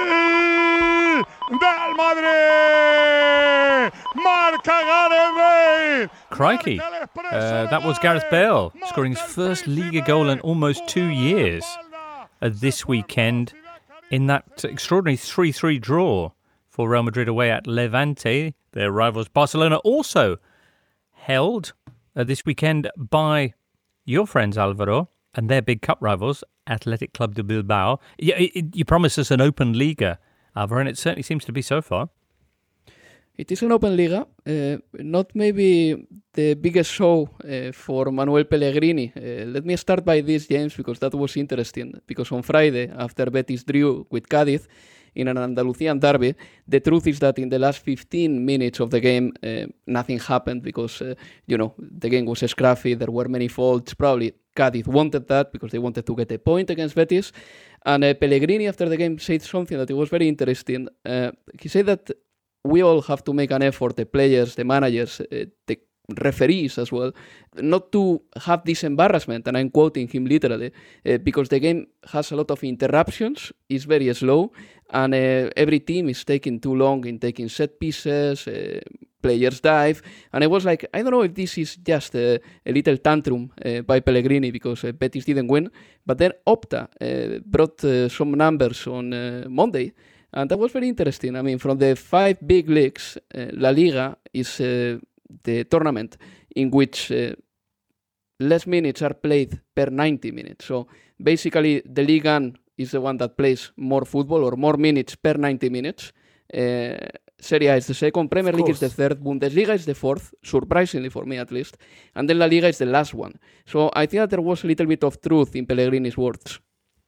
del Madrid! Marca Gareth Bale. Crikey, uh, that was Gareth Bale scoring his first Liga goal in almost two years uh, this weekend in that extraordinary three three draw for Real Madrid away at Levante. Their rivals Barcelona also held uh, this weekend by your friends Alvaro and their big cup rivals, Athletic Club de Bilbao. You, it, you promised us an open Liga, Alvaro, and it certainly seems to be so far. It is an open Liga, uh, not maybe the biggest show uh, for Manuel Pellegrini. Uh, let me start by this, James, because that was interesting. Because on Friday, after Betis drew with Cádiz in an Andalusian derby, the truth is that in the last fifteen minutes of the game, uh, nothing happened because, uh, you know, the game was scruffy, there were many faults. Probably Cádiz wanted that because they wanted to get a point against Betis. And uh, Pellegrini, after the game, said something that it was very interesting. Uh, he said that we all have to make an effort, the players, the managers, uh, the referees as well, not to have this embarrassment, and I'm quoting him literally, uh, because the game has a lot of interruptions, is very slow, and uh, every team is taking too long in taking set pieces, uh, players dive, and I was like, I don't know if this is just a, a little tantrum uh, by Pellegrini because uh, Betis didn't win, but then Opta uh, brought uh, some numbers on uh, Monday, and that was very interesting. I mean, from the five big leagues, uh, La Liga is uh, the tournament in which uh, less minutes are played per ninety minutes. So basically, the Ligue one is the one that plays more football or more minutes per ninety minutes. Uh, Serie A is the second, Premier League is the third, Bundesliga is the fourth, surprisingly for me at least, and then La Liga is the last one. So I think that there was a little bit of truth in Pellegrini's words.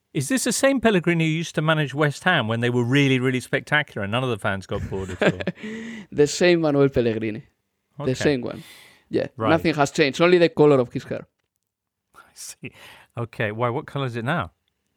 Is this the same Pellegrini who used to manage West Ham when they were really, really spectacular and none of the fans got bored at all? The same Manuel Pellegrini. Okay. The same one. Yeah, right. Nothing has changed. Only the color of his hair. I see. Okay, why? What colour is it now?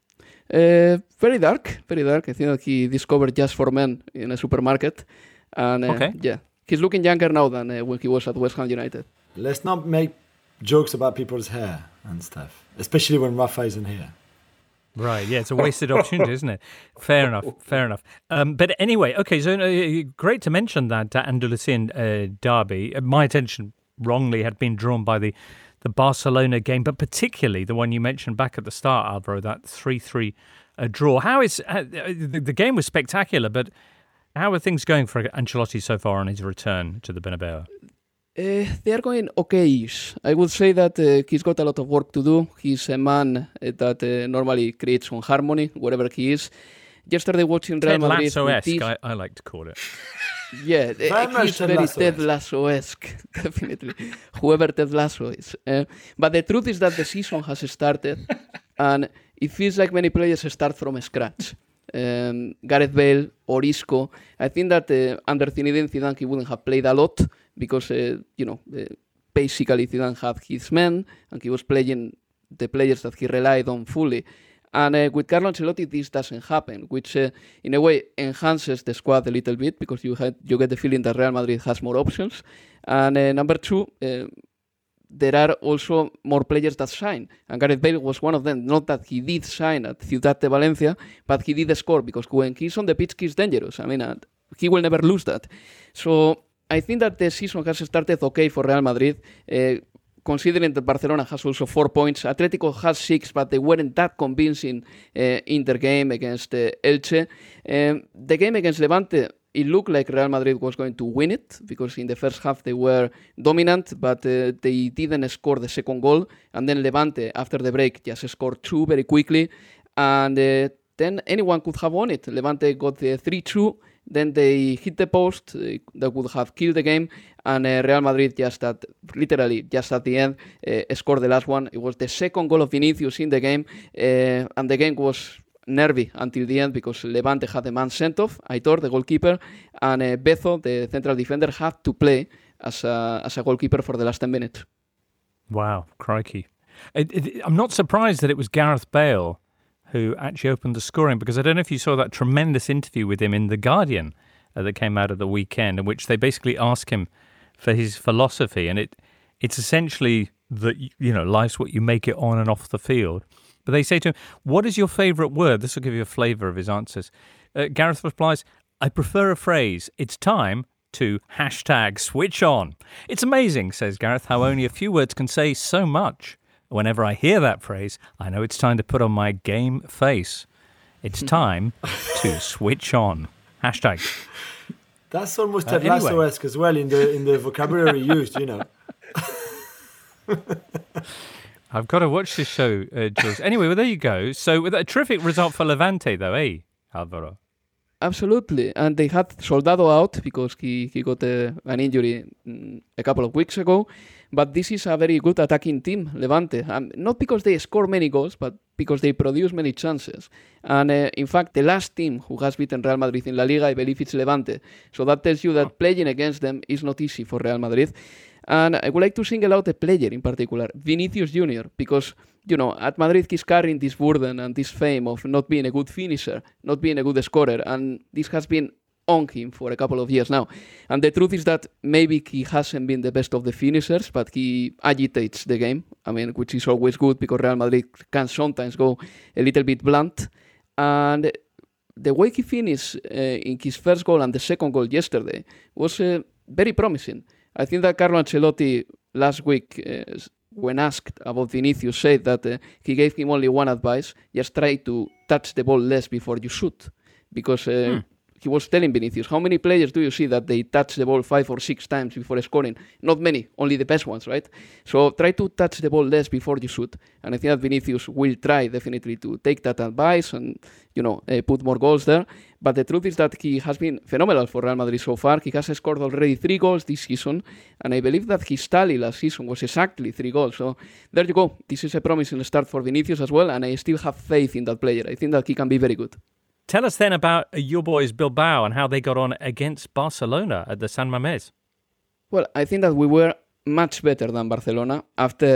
Uh, very dark, very dark. I think that he discovered Just for Men in a supermarket. And uh, okay. yeah, he's looking younger now than uh, when he was at West Ham United. Let's not make jokes about people's hair and stuff, especially when Rafa isn't here. Right, yeah, it's a wasted opportunity, isn't it? Fair enough, fair enough. Um, but anyway, okay, so uh, great to mention that uh, Andalusian uh, derby. My attention wrongly had been drawn by the, the Barcelona game, but particularly the one you mentioned back at the start, Alvaro, that three three uh, draw. How is uh, the, the game was spectacular, but how are things going for Ancelotti so far on his return to the Bernabeu? Uh, they are going okay-ish. I would say that uh, he's got a lot of work to do. He's a man uh, that uh, normally creates some harmony wherever he is. Yesterday watching Real Ted Madrid... Lasso-esque, this... I, I like to call it. Yeah, uh, he's very Ted Lasso-esque, definitely. Whoever Ted Lasso is. Uh, but the truth is that the season has started and it feels like many players start from scratch. Um, Gareth Bale or Isco. I think that uh, under Zinedine Zidane he wouldn't have played a lot because uh, you know uh, basically Zidane had his men and he was playing the players that he relied on fully. And uh, with Carlo Ancelotti this doesn't happen, which uh, in a way enhances the squad a little bit because you had you get the feeling that Real Madrid has more options. And uh, number two. Uh, There are also more players that sign. And Gareth Bale was one of them. Not that he did sign at Ciudad de Valencia, but he did score because when he's on the pitch, he's dangerous. I mean, uh, he will never lose that. So I think that the season has started okay for Real Madrid, uh, considering that Barcelona has also four points. Atletico has six, but they weren't that convincing uh, in their game against uh, Elche. Um, the game against Levante, it looked like Real Madrid was going to win it because in the first half they were dominant, but uh, they didn't score the second goal. And then Levante, after the break, just scored two very quickly. And uh, then anyone could have won it. Levante got the three two. Then they hit the post uh, that would have killed the game. And uh, Real Madrid just at, literally just at the end, uh, scored the last one. It was the second goal of Vinicius in the game. Uh, and the game was nervy until the end because Levante had a man sent off, Aitor, the goalkeeper, and uh, Bezo, the central defender, had to play as a, as a goalkeeper for the last ten minutes. Wow, crikey. It, it, I'm not surprised that it was Gareth Bale who actually opened the scoring because I don't know if you saw that tremendous interview with him in The Guardian uh, that came out at the weekend in which they basically ask him for his philosophy, and it it's essentially that, you know, life's what you make it on and off the field. But they say to him, what is your favourite word? This will give you a flavour of his answers. Uh, Gareth replies, I prefer a phrase. It's time to hashtag switch on. It's amazing, says Gareth, how only a few words can say so much. Whenever I hear that phrase, I know it's time to put on my game face. It's time to switch on. Hashtag. That's almost Uh, Ted Lasso-esque as well in the in the vocabulary used, you know. I've got to watch this show, uh, Jules. Anyway, well, there you go. So, with a terrific result for Levante, though, eh, Alvaro? Absolutely. And they had Soldado out because he, he got a, an injury mm, a couple of weeks ago. But this is a very good attacking team, Levante. Um, not because they score many goals, but because they produce many chances. And uh, in fact, the last team who has beaten Real Madrid in La Liga, I believe it's Levante. So that tells you that oh. playing against them is not easy for Real Madrid. And I would like to single out a player in particular, Vinicius Junior, because, you know, at Madrid he's carrying this burden and this fame of not being a good finisher, not being a good scorer, and this has been on him for a couple of years now. And the truth is that maybe he hasn't been the best of the finishers, but he agitates the game, I mean, which is always good because Real Madrid can sometimes go a little bit blunt. And the way he finished uh, in his first goal and the second goal yesterday was uh, very promising. I think that Carlo Ancelotti last week, uh, when asked about Vinicius, said that uh, he gave him only one advice: just try to touch the ball less before you shoot, because uh, mm. he was telling Vinicius, how many players do you see that they touch the ball five or six times before scoring? Not many, only the best ones, right? So try to touch the ball less before you shoot. And I think that Vinicius will try definitely to take that advice and, you know, uh, put more goals there. But the truth is that he has been phenomenal for Real Madrid so far. He has scored already three goals this season. And I believe that his tally last season was exactly three goals. So there you go. This is a promising start for Vinicius as well. And I still have faith in that player. I think that he can be very good. Tell us then about your boys Bilbao and how they got on against Barcelona at the San Mamés. Well, I think that we were much better than Barcelona after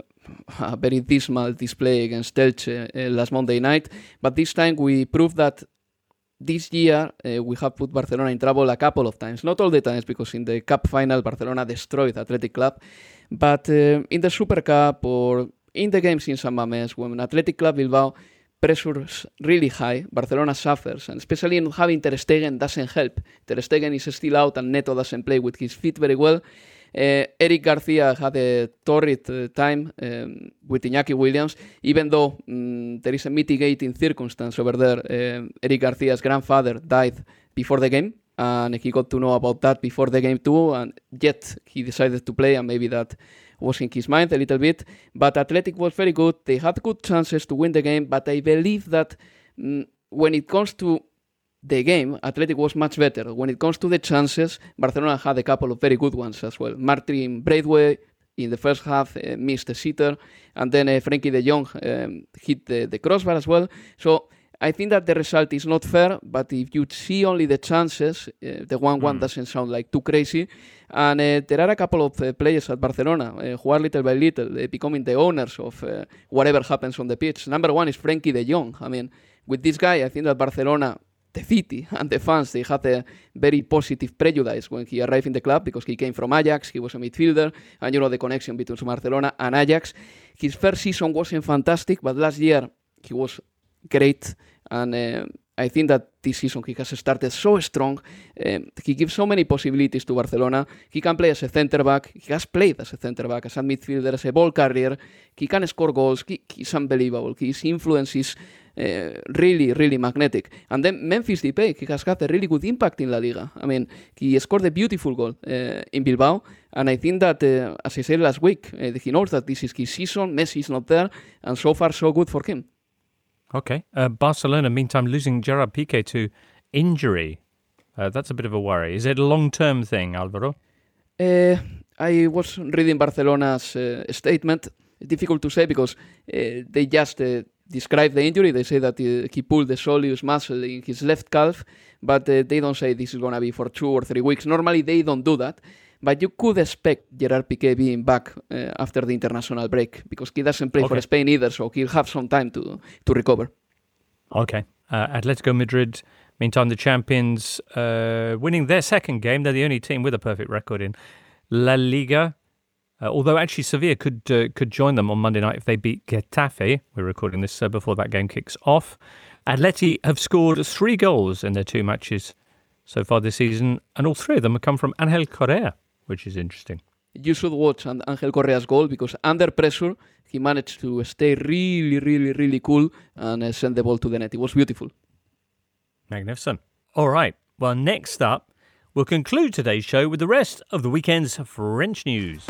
uh, a very dismal display against Elche uh, last Monday night. But this time we proved that this year uh, we have put Barcelona in trouble a couple of times. Not all the times, because in the Cup final Barcelona destroyed Athletic Club. But uh, in the Super Cup or in the games in San Mamés, when Athletic Club Bilbao pressures really high, Barcelona suffers, and especially not having Ter Stegen doesn't help. Ter Stegen is still out and Neto doesn't play with his feet very well. Uh, Eric Garcia had a torrid uh, time um, with Iñaki Williams, even though um, there is a mitigating circumstance over there. Uh, Eric Garcia's grandfather died before the game, and he got to know about that before the game too, and yet he decided to play, and maybe that was in his mind a little bit. But Athletic was very good. They had good chances to win the game, but I believe that mm, when it comes to the game, Athletic was much better. When it comes to the chances, Barcelona had a couple of very good ones as well. Martin Braithwaite in the first half uh, missed a sitter, and then uh, Frenkie de Jong um, hit the, the crossbar as well. So I think that the result is not fair, but if you see only the chances, uh, the one one mm. doesn't sound like too crazy. And uh, there are a couple of uh, players at Barcelona uh, who are little by little uh, becoming the owners of uh, whatever happens on the pitch. Number one is Frenkie de Jong. I mean, with this guy, I think that Barcelona, the city and the fans, they had a very positive prejudice when he arrived in the club, because he came from Ajax, he was a midfielder, and you know the connection between Barcelona and Ajax. His first season wasn't fantastic, but last year he was great, and uh, I think that this season he has started so strong. Um, he gives so many possibilities to Barcelona. He can play as a centre-back. He has played as a centre-back, as a midfielder, as a ball carrier. He can score goals. He, he's unbelievable. His influence is uh, really, really magnetic. And then Memphis Depay, he has had a really good impact in La Liga. I mean, he scored a beautiful goal uh, in Bilbao. And I think that, uh, as I said last week, uh, he knows that this is his season. Messi is not there. And so far, so good for him. Okay. Uh, Barcelona, meantime, losing Gerard Piqué to injury. Uh, that's a bit of a worry. Is it a long-term thing, Alvaro? Uh, I was reading Barcelona's uh, statement. Difficult to say, because uh, they just uh, describe the injury. They say that uh, he pulled the soleus muscle in his left calf, but uh, they don't say this is going to be for two or three weeks. Normally, they don't do that. But you could expect Gerard Piqué being back uh, after the international break, because he doesn't play okay. for Spain either, so he'll have some time to to recover. Okay. Uh, Atletico Madrid, meantime, the champions, uh, winning their second game. They're the only team with a perfect record in La Liga. Uh, although actually Sevilla could uh, could join them on Monday night if they beat Getafe. We're recording this uh, before that game kicks off. Atleti have scored three goals in their two matches so far this season, and all three of them have come from Angel Correa, which is interesting. You should watch Angel Correa's goal, because under pressure, he managed to stay really, really, really cool and uh, send the ball to the net. It was beautiful. Magnificent. All right. Well, next up, we'll conclude today's show with the rest of the weekend's French news.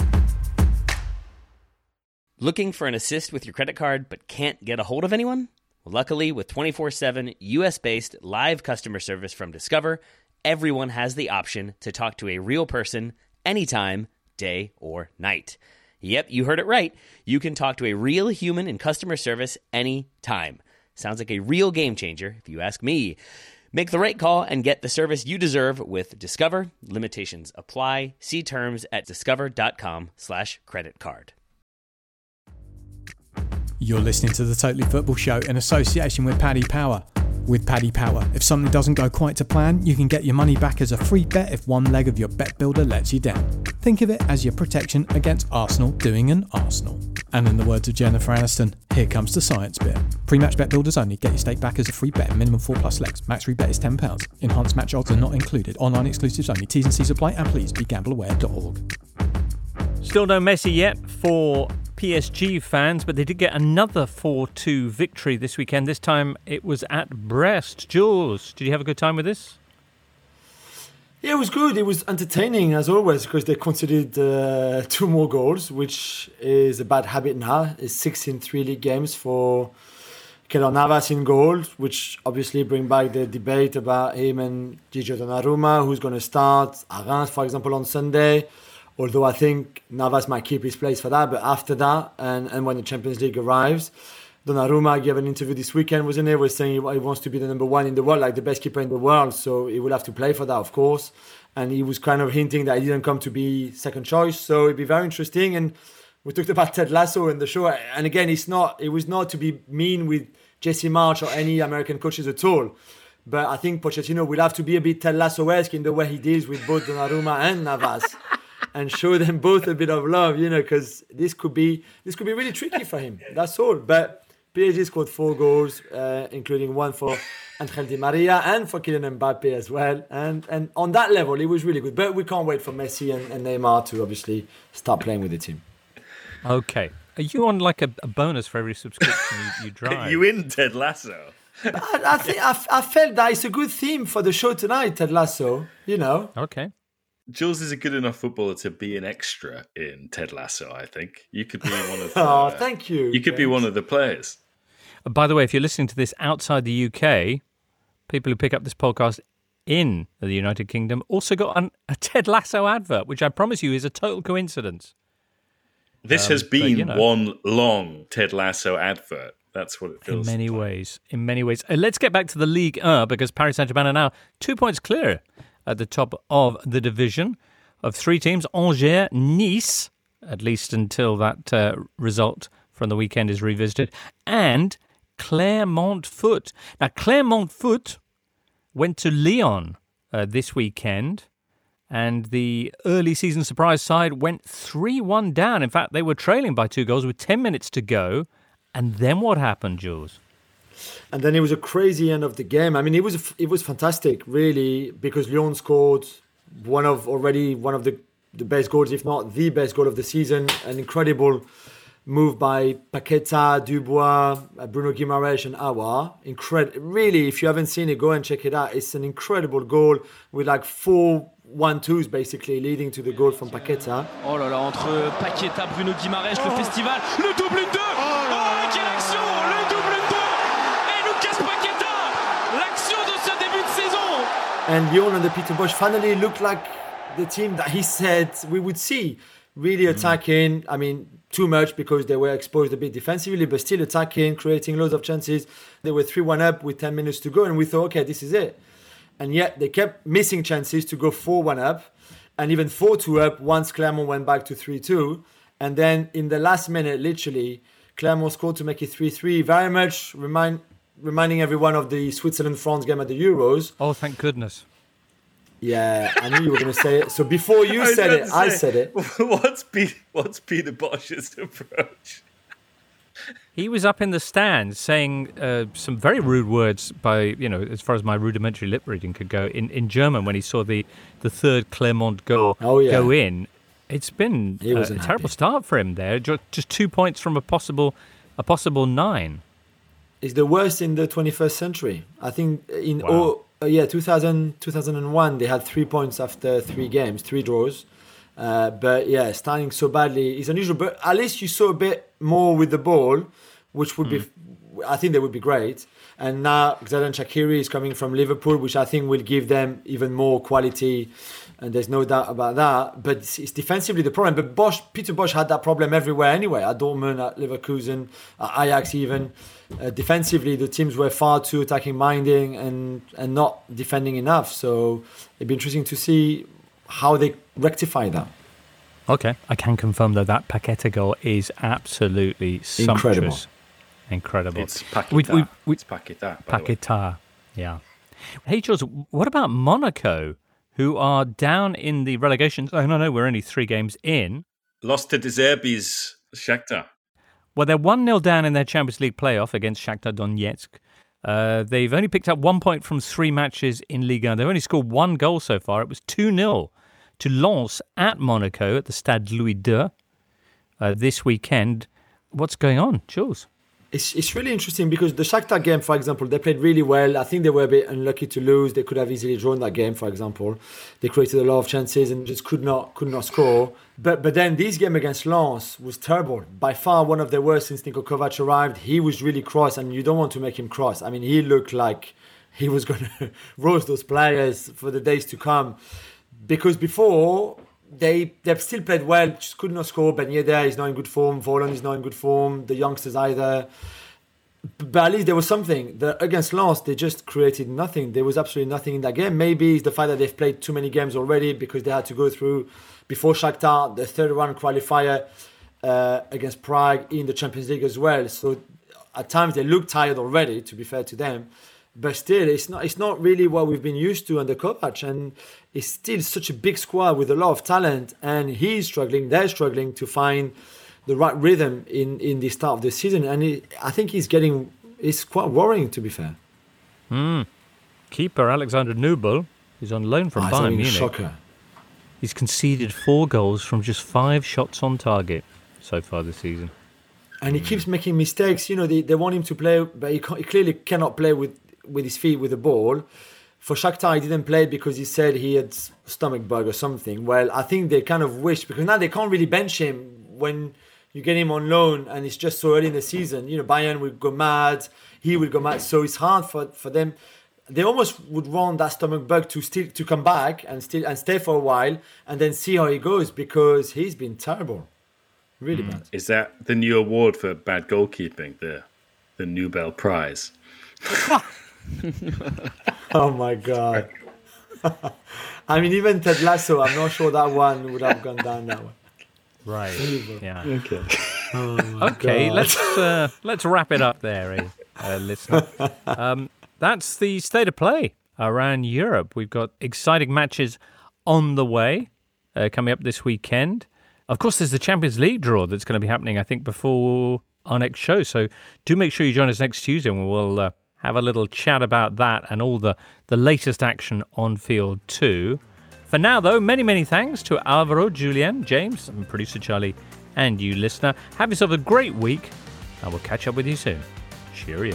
Looking for an assist with your credit card but can't get a hold of anyone? Luckily, with twenty-four seven U S-based live customer service from Discover, everyone has the option to talk to a real person anytime, day or night. Yep, you heard it right. You can talk to a real human in customer service anytime. Sounds like a real game changer, if you ask me. Make the right call and get the service you deserve with Discover. Limitations apply. See terms at discover.com slash credit card. You're listening to the Totally Football Show in association with Paddy Power. With Paddy Power, if something doesn't go quite to plan, you can get your money back as a free bet if one leg of your bet builder lets you down. Think of it as your protection against Arsenal doing an Arsenal. And in the words of Jennifer Aniston, here comes the science bit. Pre-match bet builders only. Get your stake back as a free bet. Minimum four plus legs. Max free bet is ten pounds. Enhanced match odds are not included. Online exclusives only. T's and C's apply, and please be gamble aware dot org. Still no Messi yet for P S G fans, but they did get another four two victory this weekend. This time it was at Brest. Jules, did you have a good time with this? Yeah, it was good. It was entertaining as always because they conceded uh, two more goals, which is a bad habit now. It's six in three league games for Keylor Navas in goal, which obviously bring back the debate about him and Gigi Donnarumma, who's going to start at Reims, for example, on Sunday. Although I think Navas might keep his place for that, but after that, and, and when the Champions League arrives, Donnarumma gave an interview this weekend, wasn't he? Was saying he wants to be the number one in the world, like the best keeper in the world. So he will have to play for that, of course. And he was kind of hinting that he didn't come to be second choice. So it'd be very interesting. And we talked about Ted Lasso in the show. And again, it's not. It was not to be mean with Jesse Marsch or any American coaches at all. But I think Pochettino will have to be a bit Ted Lasso-esque in the way he deals with both Donnarumma and Navas. And show them both a bit of love, you know, because this could be this could be really tricky for him. That's all. But P S G scored four goals, uh, including one for Angel Di Maria and for Kylian Mbappe as well. And and on that level, it was really good. But we can't wait for Messi and, and Neymar to obviously start playing with the team. Okay. Are you on like a, a bonus for every subscription you, you drive? Are you in Ted Lasso? I, I think I, I felt that it's a good theme for the show tonight, Ted Lasso. You know. Okay. Jules is a good enough footballer to be an extra in Ted Lasso, I think. You could be one of the... oh, thank you. You could Thanks. be one of the players. By the way, if you're listening to this outside the U K, people who pick up this podcast in the United Kingdom also got an, a Ted Lasso advert, which I promise you is a total coincidence. This um, has been but, you know, one long Ted Lasso advert. That's what it feels in many like. ways. In many ways. Uh, let's get back to the Ligue one, because Paris Saint-Germain are now two points clear at the top of the division of three teams, Angers, Nice, at least until that uh, result from the weekend is revisited, and Clermont Foot. Now, Clermont Foot went to Lyon uh, this weekend, and the early season surprise side went three one down. In fact, they were trailing by two goals with ten minutes to go. And then what happened, Jules? And then it was a crazy end of the game. I mean, it was it was fantastic, really, because Lyon scored one of already one of the, the best goals, if not the best goal of the season. An incredible move by Paqueta, Dubois, Bruno Guimaraes and Aouar. Incred- really, if you haven't seen it, go and check it out. It's an incredible goal with like four one-twos basically leading to the goal from Paqueta. Oh là là, entre Paqueta, Bruno Guimaraes, le festival, le double deux. Oh, oh quelle action, le double deux. Et Lucas Paqueta, l'action de ce début de saison. And Lyon under Peter Bosz finally looked like the team that he said we would see. Really attacking, I mean, too much because they were exposed a bit defensively, but still attacking, creating loads of chances. They were three one up with ten minutes to go, and we thought, okay, this is it. And yet they kept missing chances to go four one up, and even four two up once Clermont went back to three two. And then in the last minute, literally, Clermont scored to make it three three, very much remind, reminding everyone of the Switzerland-France game at the Euros. Oh, thank goodness. Yeah, I knew you were going to say it. So before you said it, I said it. What's, P- what's Peter Bosz's approach? He was up in the stands saying uh, some very rude words by, you know, as far as my rudimentary lip reading could go, in, in German when he saw the, the third Clermont goal oh, yeah. go in. It's been uh, a happy. terrible start for him there. Just two points from a possible a possible nine. It's the worst in the twenty-first century. I think in Wow. oh, uh, yeah, two thousand, two thousand one, they had three points after three games, three draws. Uh, but yeah, starting so badly is unusual. But at least you saw a bit more with the ball, which would mm. be, I think they would be great. And now Xherdan Shaqiri is coming from Liverpool, which I think will give them even more quality. And there's no doubt about that. But it's, it's defensively the problem. But Bosz, Peter Bosz had that problem everywhere anyway. At Dortmund, at Leverkusen, at Ajax even. Uh, defensively, the teams were far too attacking-minded and, and not defending enough. So it'd be interesting to see how they rectify that. Okay, I can confirm though that Paqueta goal is absolutely sumptuous. Incredible. Incredible. It's Paqueta. We, we, we, it's Paqueta. by the way. Paqueta, yeah. Hey, Jules, what about Monaco, who are down in the relegation? Oh, no, no, we're only three games in. Lost to De Zerbi's Shakhtar. Well, they're one nil down in their Champions League playoff against Shakhtar Donetsk. Uh, they've only picked up one point from three matches in Ligue one. They've only scored one goal so far. It was two nil to Lens at Monaco at the Stade Louis two uh, this weekend. What's going on, Jules? It's it's really interesting because the Shakhtar game, for example, they played really well. I think they were a bit unlucky to lose. They could have easily drawn that game, for example. They created a lot of chances and just could not could not score. But but then this game against Lens was terrible. By far one of the worst since Niko Kovac arrived. He was really cross, and you don't want to make him cross. I mean, he looked like he was going to roast those players for the days to come. Because before, they, they've still played well, just could not score. Ben Yedder is not in good form. Volland is not in good form. The youngsters either. But at least there was something. The, against Lens, they just created nothing. There was absolutely nothing in that game. Maybe it's the fact that they've played too many games already because they had to go through, before Shakhtar, the third round qualifier uh, against Prague in the Champions League as well. So at times they look tired already, to be fair to them. But still, it's not it's not really what we've been used to under Kovac. And it's still such a big squad with a lot of talent. And he's struggling, they're struggling to find the right rhythm in, in the start of the season. And it, I think he's getting, it's quite worrying, to be fair. Mm. Keeper Alexander Nubel is on loan from oh, Bayern Munich. Shocker. He's conceded four goals from just five shots on target so far this season. And he keeps making mistakes. You know, they, they want him to play, but he, he clearly cannot play with, with his feet with the ball. For Shakhtar, he didn't play because he said he had stomach bug or something. Well, I think they kind of wish, because now they can't really bench him when you get him on loan and it's just so early in the season. You know, Bayern will go mad, he will go mad. So it's hard for, for them. They almost would want that stomach bug to still to come back and still and stay for a while and then see how he goes, because he's been terrible. Really mm. bad. Is that the new award for bad goalkeeping, the the Nobel Prize? Oh my God. I mean, even Ted Lasso, I'm not sure that one would have gone down that way. Right. Yeah. Okay. Oh okay. God. Let's uh, let's wrap it up there, eh, uh, listener. Um, that's the state of play around Europe. We've got exciting matches on the way uh, coming up this weekend. Of course, there's the Champions League draw that's going to be happening, I think, before our next show. So do make sure you join us next Tuesday when we'll uh, have a little chat about that and all the, the latest action on field too. For now, though, many, many thanks to Alvaro, Julian, James, and producer Charlie, and you, listener. Have yourself a great week, and we'll catch up with you soon. Cheerio.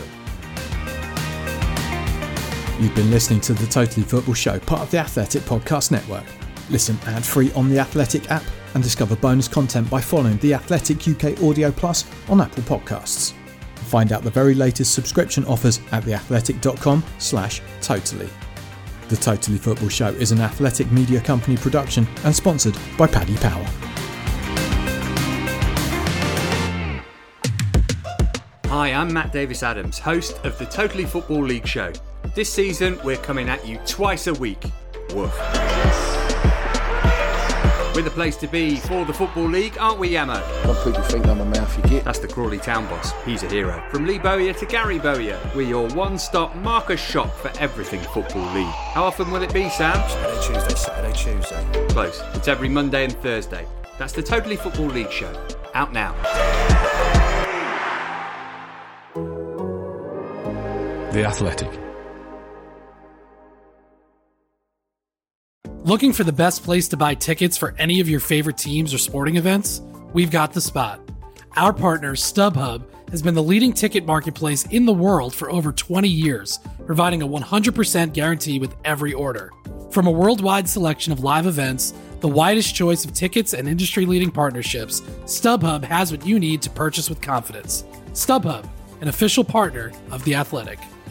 You've been listening to The Totally Football Show, part of the Athletic Podcast Network. Listen ad-free on the Athletic app and discover bonus content by following The Athletic U K Audio Plus on Apple Podcasts. Find out the very latest subscription offers at theathletic.com slash totally. The Totally Football Show is an Athletic Media Company production and sponsored by Paddy Power. Hi, I'm Matt Davis-Adams, host of the Totally Football League Show. This season, we're coming at you twice a week. Woof. We're the place to be for the Football League, aren't we, Yamo? Don't put your finger on my mouth, you get. That's the Crawley Town boss. He's a hero. From Lee Bowyer to Gary Bowyer, we're your one-stop Marcus shop for everything Football League. How often will it be, Sam? Saturday, Tuesday, Saturday, Tuesday. Close. It's every Monday and Thursday. That's the Totally Football League Show. Out now. The Athletic. Looking for the best place to buy tickets for any of your favorite teams or sporting events? We've got the spot. Our partner, StubHub, has been the leading ticket marketplace in the world for over twenty years, providing a one hundred percent guarantee with every order. From a worldwide selection of live events, the widest choice of tickets and industry-leading partnerships, StubHub has what you need to purchase with confidence. StubHub, an official partner of The Athletic.